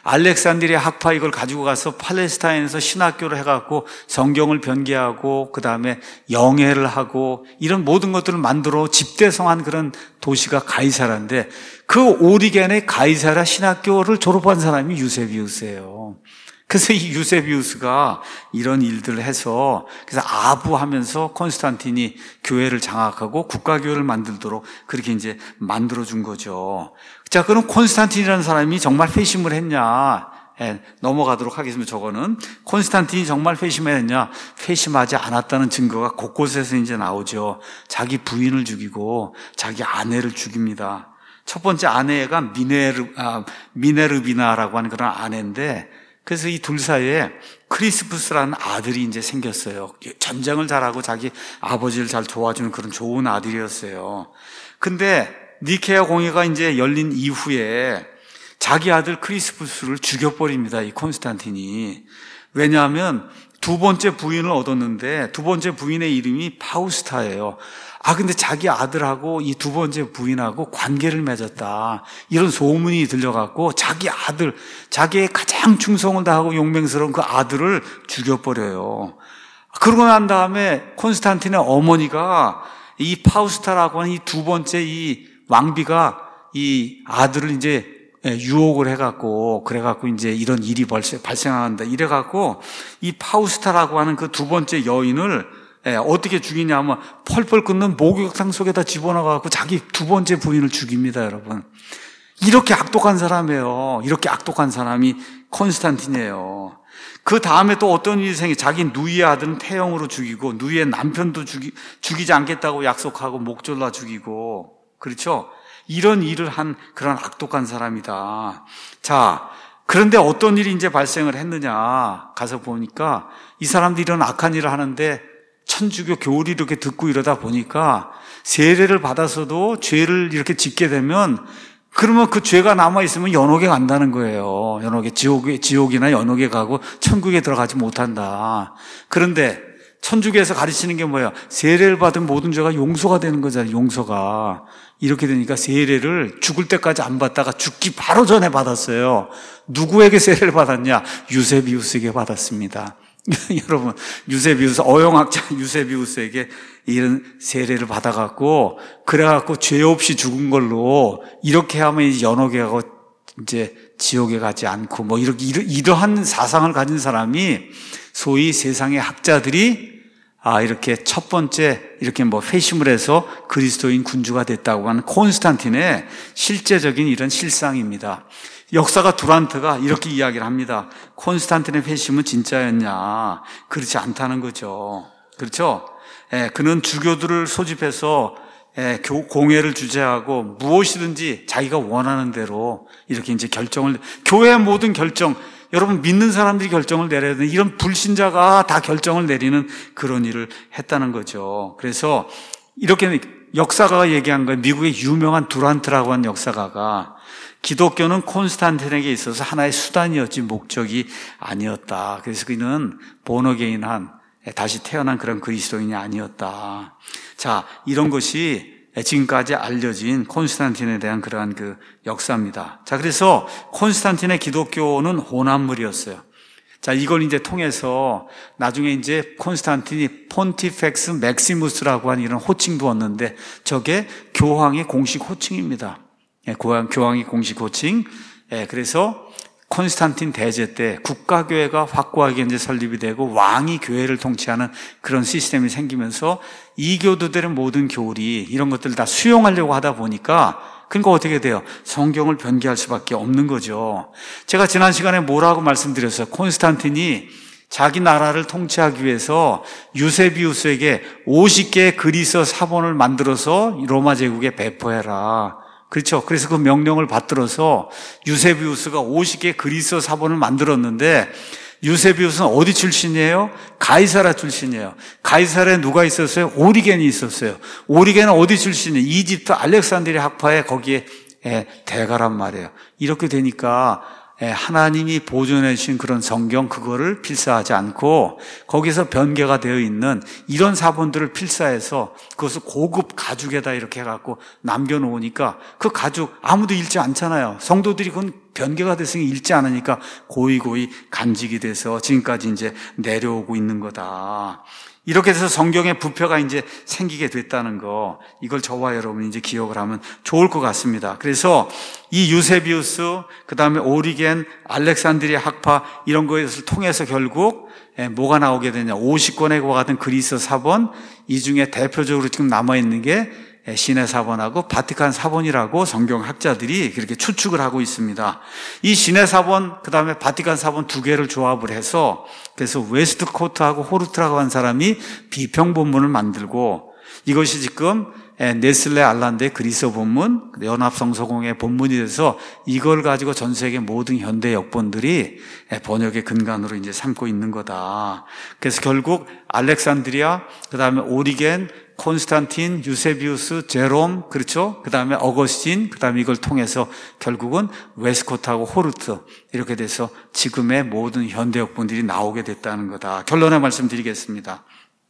알렉산드리아 학파 이걸 가지고 가서 팔레스타인에서 신학교를 해갖고 성경을 변개하고 그 다음에 영해를 하고 이런 모든 것들을 만들어 집대성한 그런 도시가 가이사라인데 그 오리겐의 가이사라 신학교를 졸업한 사람이 유세비우스예요. 그래서 이 유세비우스가 이런 일들을 해서 그래서 아부하면서 콘스탄틴이 교회를 장악하고 국가교회를 만들도록 그렇게 이제 만들어준 거죠. 자, 그럼 콘스탄틴이라는 사람이 정말 회심을 했냐? 넘어가도록 하겠습니다. 저거는 콘스탄틴이 정말 회심을 했냐? 회심하지 않았다는 증거가 곳곳에서 이제 나오죠. 자기 부인을 죽이고 자기 아내를 죽입니다. 첫 번째 아내가 미네르비나라고 하는 그런 아내인데 그래서 이 둘 사이에 크리스푸스라는 아들이 이제 생겼어요. 전쟁을 잘하고 자기 아버지를 잘 도와주는 그런 좋은 아들이었어요. 근데 니케아 공회가 이제 열린 이후에 자기 아들 크리스푸스를 죽여버립니다. 이 콘스탄틴이. 왜냐하면 두 번째 부인을 얻었는데 두 번째 부인의 이름이 파우스타예요. 근데 자기 아들하고 이 두 번째 부인하고 관계를 맺었다. 이런 소문이 들려갖고 자기 아들, 자기의 가장 충성을 다하고 용맹스러운 그 아들을 죽여버려요. 그러고 난 다음에 콘스탄틴의 어머니가 이 파우스타라고 하는 이 두 번째 이 왕비가 이 아들을 이제 유혹을 해갖고, 그래갖고 이제 이런 일이 발생한다. 이래갖고 이 파우스타라고 하는 그 두 번째 여인을 어떻게 죽이냐면 펄펄 끓는 목욕탕 속에다 집어넣어갖고 자기 두 번째 부인을 죽입니다, 여러분. 이렇게 악독한 사람이에요. 이렇게 악독한 사람이 콘스탄틴이에요. 그 다음에 또 어떤 일이 자기 누이의 아들은 태형으로 죽이고 누이의 남편도 죽이지 않겠다고 약속하고 목 졸라 죽이고, 그렇죠? 이런 일을 한 그런 악독한 사람이다. 자, 그런데 어떤 일이 이제 발생을 했느냐 가서 보니까 이 사람들이 이런 악한 일을 하는데 천주교 교리 이렇게 듣고 이러다 보니까 세례를 받아서도 죄를 이렇게 짓게 되면 그러면 그 죄가 남아있으면 연옥에 간다는 거예요. 연옥에, 지옥이나 연옥에 가고 천국에 들어가지 못한다. 그런데 천주교에서 가르치는 게 뭐예요? 세례를 받은 모든 죄가 용서가 되는 거잖아요. 용서가. 이렇게 되니까 세례를 죽을 때까지 안 받다가 죽기 바로 전에 받았어요. 누구에게 세례를 받았냐? 유세비우스에게 받았습니다. 여러분, 유세비우스, 어영학자 유세비우스에게 이런 세례를 받아갖고, 그래갖고 죄 없이 죽은 걸로, 이렇게 하면 이제 연옥에 가고, 이제 지옥에 가지 않고, 뭐, 이러한 사상을 가진 사람이, 소위 세상의 학자들이, 이렇게 첫 번째, 이렇게 뭐, 회심을 해서 그리스도인 군주가 됐다고 하는 콘스탄틴의 실제적인 이런 실상입니다. 역사가 두란트가 이렇게 이야기를 합니다. 콘스탄틴의 회심은 진짜였냐? 그렇지 않다는 거죠. 그렇죠? 그는 주교들을 소집해서 공회를 주재하고 무엇이든지 자기가 원하는 대로 이렇게 이제 교회의 모든 결정, 여러분 믿는 사람들이 결정을 내려야 되는 이런 불신자가 다 결정을 내리는 그런 일을 했다는 거죠. 그래서 이렇게 역사가가 얘기한 거예요. 미국의 유명한 두란트라고 하는 역사가가 기독교는 콘스탄틴에게 있어서 하나의 수단이었지 목적이 아니었다. 그래서 그는 본어게인한 다시 태어난 그런 그리스도인이 아니었다. 자, 이런 것이 지금까지 알려진 콘스탄틴에 대한 그러한 그 역사입니다. 자, 그래서 콘스탄틴의 기독교는 혼합물이었어요. 자, 이걸 이제 통해서 나중에 이제 콘스탄틴이 폰티펙스 맥시무스라고 하는 이런 호칭도 얻는데 저게 교황의 공식 호칭입니다. 교황의 공식 호칭. 그래서 콘스탄틴 대제 때 국가교회가 확고하게 이제 설립이 되고 왕이 교회를 통치하는 그런 시스템이 생기면서 이교도들의 모든 교리 이런 것들을 다 수용하려고 하다 보니까 그러니까 어떻게 돼요? 성경을 변개할 수밖에 없는 거죠. 제가 지난 시간에 뭐라고 말씀드렸어요? 콘스탄틴이 자기 나라를 통치하기 위해서 유세비우스에게 50개의 그리스 사본을 만들어서 로마 제국에 배포해라. 그렇죠. 그래서 그 명령을 받들어서 유세비우스가 50개의 그리스 사본을 만들었는데 유세비우스는 어디 출신이에요? 가이사라 출신이에요. 가이사라에 누가 있었어요? 오리겐이 있었어요. 오리겐은 어디 출신이에요? 이집트 알렉산드리아 학파에 거기에 대가란 말이에요. 이렇게 되니까 하나님이 보존해 주신 그런 성경 그거를 필사하지 않고 거기서 변개가 되어 있는 이런 사본들을 필사해서 그것을 고급 가죽에다 이렇게 해갖고 남겨놓으니까 그 가죽 아무도 읽지 않잖아요. 성도들이 그건 변개가 됐으니 읽지 않으니까 고이고이 간직이 돼서 지금까지 이제 내려오고 있는 거다. 이렇게 해서 성경의 부패가 이제 생기게 됐다는 거, 이걸 저와 여러분이 이제 기억을 하면 좋을 것 같습니다. 그래서 이 유세비우스, 그 다음에 오리겐, 알렉산드리아 학파 이런 것을 통해서 결국 뭐가 나오게 되냐? 50권의 같은 그리스 사본, 이 중에 대표적으로 지금 남아있는 게 시내 사본하고 바티칸 사본이라고 성경학자들이 그렇게 추측을 하고 있습니다. 이 시내 사본, 그 다음에 바티칸 사본 두 개를 조합을 해서 그래서 웨스트코트하고 호르트라고 한 사람이 비평 본문을 만들고 이것이 지금 네슬레 알란드의 그리스 본문, 연합성서공의 본문이 돼서 이걸 가지고 전 세계 모든 현대 역본들이 번역의 근간으로 이제 삼고 있는 거다. 그래서 결국 알렉산드리아, 그 다음에 오리겐, 콘스탄틴, 유세비우스, 제롬, 그렇죠? 그 다음에 어거스틴, 그 다음에 이걸 통해서 결국은 웨스코트하고 호르트 이렇게 돼서 지금의 모든 현대 역본들이 나오게 됐다는 거다. 결론의 말씀드리겠습니다.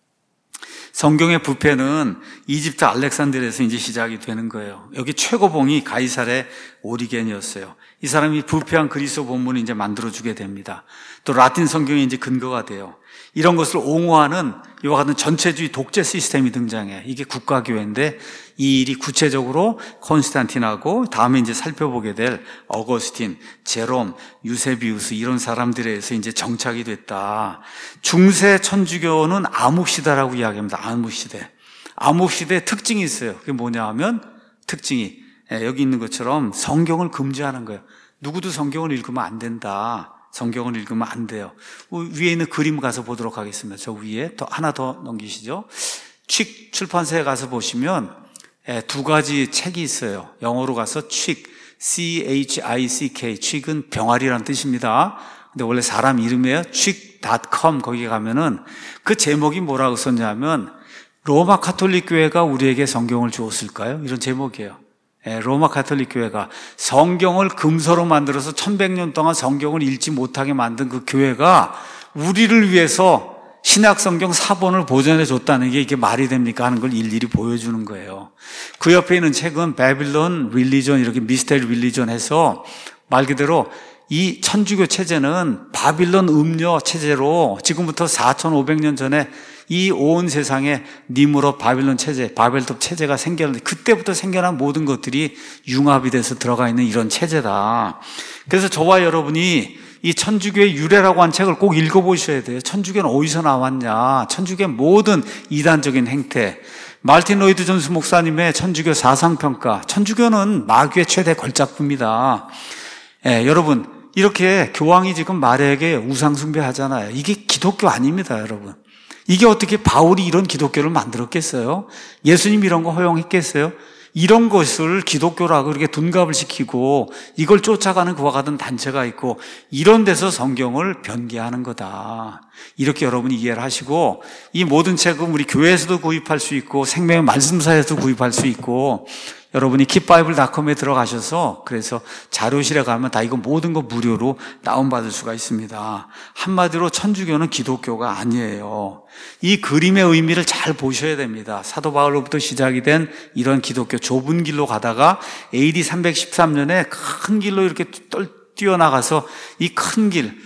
성경의 부패는 이집트 알렉산드리아에서 이제 시작이 되는 거예요. 여기 최고봉이 가이사르의 오리겐이었어요. 이 사람이 부패한 그리스 본문을 이제 만들어주게 됩니다. 또 라틴 성경이 이제 근거가 돼요. 이런 것을 옹호하는 이와 같은 전체주의 독재 시스템이 등장해. 이게 국가교회인데 이 일이 구체적으로 콘스탄틴하고 다음에 이제 살펴보게 될 어거스틴, 제롬, 유세비우스 이런 사람들에 의해서 이제 정착이 됐다. 중세 천주교는 암흑시대라고 이야기합니다. 암흑시대. 암흑시대의 특징이 있어요. 그게 뭐냐 하면 특징이 여기 있는 것처럼 성경을 금지하는 거예요. 누구도 성경을 읽으면 안 된다. 성경을 읽으면 안 돼요. 위에 있는 그림 가서 보도록 하겠습니다. 저 위에 하나 더 넘기시죠. 칙 출판사에 가서 보시면 두 가지 책이 있어요. 영어로 가서 칙, C-H-I-C-K, 칙은 병아리라는 뜻입니다. 근데 원래 사람 이름이에요. 칙.com 거기에 가면은 그 제목이 뭐라고 썼냐면 로마 가톨릭 교회가 우리에게 성경을 주었을까요? 이런 제목이에요. 로마 가톨릭 교회가 성경을 금서로 만들어서 1100년 동안 성경을 읽지 못하게 만든 그 교회가 우리를 위해서 신약 성경 4본을 보존해 줬다는 게 이게 말이 됩니까 하는 걸 일일이 보여주는 거예요. 그 옆에 있는 책은 바빌론 릴리전 이렇게 미스테리 릴리전 해서 말 그대로 이 천주교 체제는 바빌론 음료 체제로 지금부터 4500년 전에 이 온 세상에 니무롯 바빌론 체제, 바벨탑 체제가 생겼는데 그때부터 생겨난 모든 것들이 융합이 돼서 들어가 있는 이런 체제다. 그래서 저와 여러분이 이 천주교의 유래라고 한 책을 꼭 읽어보셔야 돼요. 천주교는 어디서 나왔냐? 천주교의 모든 이단적인 행태. 말틴 로이드 존스 목사님의 천주교 사상평가. 천주교는 마귀의 최대 걸작품이다. 여러분 이렇게 교황이 지금 마리아에게 우상숭배하잖아요. 이게 기독교 아닙니다, 여러분. 이게 어떻게 바울이 이런 기독교를 만들었겠어요? 예수님이 이런 거 허용했겠어요? 이런 것을 기독교라고 이렇게 둔갑을 시키고 이걸 쫓아가는 그와 같은 단체가 있고 이런 데서 성경을 변개하는 거다. 이렇게 여러분이 이해를 하시고 이 모든 책은 우리 교회에서도 구입할 수 있고 생명의 말씀사에서도 구입할 수 있고 여러분이 킵바이블.com에 들어가셔서 그래서 자료실에 가면 다 이거 모든 거 무료로 다운받을 수가 있습니다. 한마디로 천주교는 기독교가 아니에요. 이 그림의 의미를 잘 보셔야 됩니다. 사도 바울로부터 시작이 된 이런 기독교 좁은 길로 가다가 AD 313년에 큰 길로 이렇게 뛰어나가서 이 큰 길,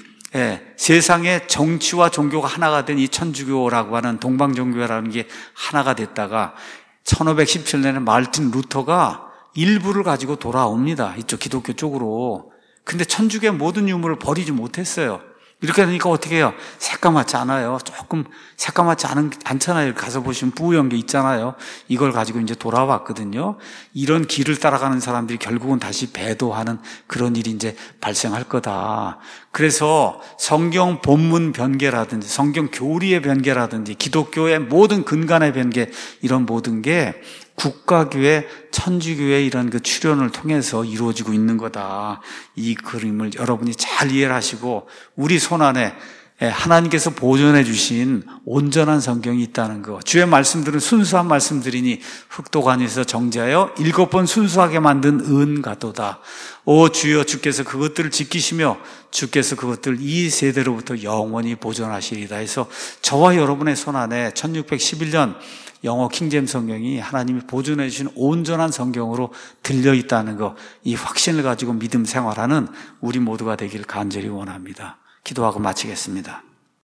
세상의 정치와 종교가 하나가 된 이 천주교라고 하는 동방종교라는 게 하나가 됐다가 1517년에 말틴 루터가 일부를 가지고 돌아옵니다. 이쪽 기독교 쪽으로. 근데 천주교의 모든 유물을 버리지 못했어요. 이렇게 되니까 어떻게 해요? 새까맣지 않아요. 조금 새까맣지 않잖아요. 가서 보시면 뿌연 게 있잖아요. 이걸 가지고 이제 돌아왔거든요. 이런 길을 따라가는 사람들이 결국은 다시 배도하는 그런 일이 이제 발생할 거다. 그래서 성경 본문 변개라든지 성경 교리의 변개라든지 기독교의 모든 근간의 변개 이런 모든 게 국가교회, 천주교회 이런 그 출현을 통해서 이루어지고 있는 거다. 이 그림을 여러분이 잘 이해를 하시고 우리 손안에 하나님께서 보존해 주신 온전한 성경이 있다는 것, 주의 말씀들은 순수한 말씀들이니 흑도관에서 정죄하여 7번 순수하게 만든 은가도다. 오 주여, 주께서 그것들을 지키시며 주께서 그것들 이 세대로부터 영원히 보존하시리다 해서 저와 여러분의 손안에 1611년 영어 킹제임스 성경이 하나님이 보존해 주신 온전한 성경으로 들려있다는 것, 이 확신을 가지고 믿음 생활하는 우리 모두가 되길 간절히 원합니다. 기도하고 마치겠습니다.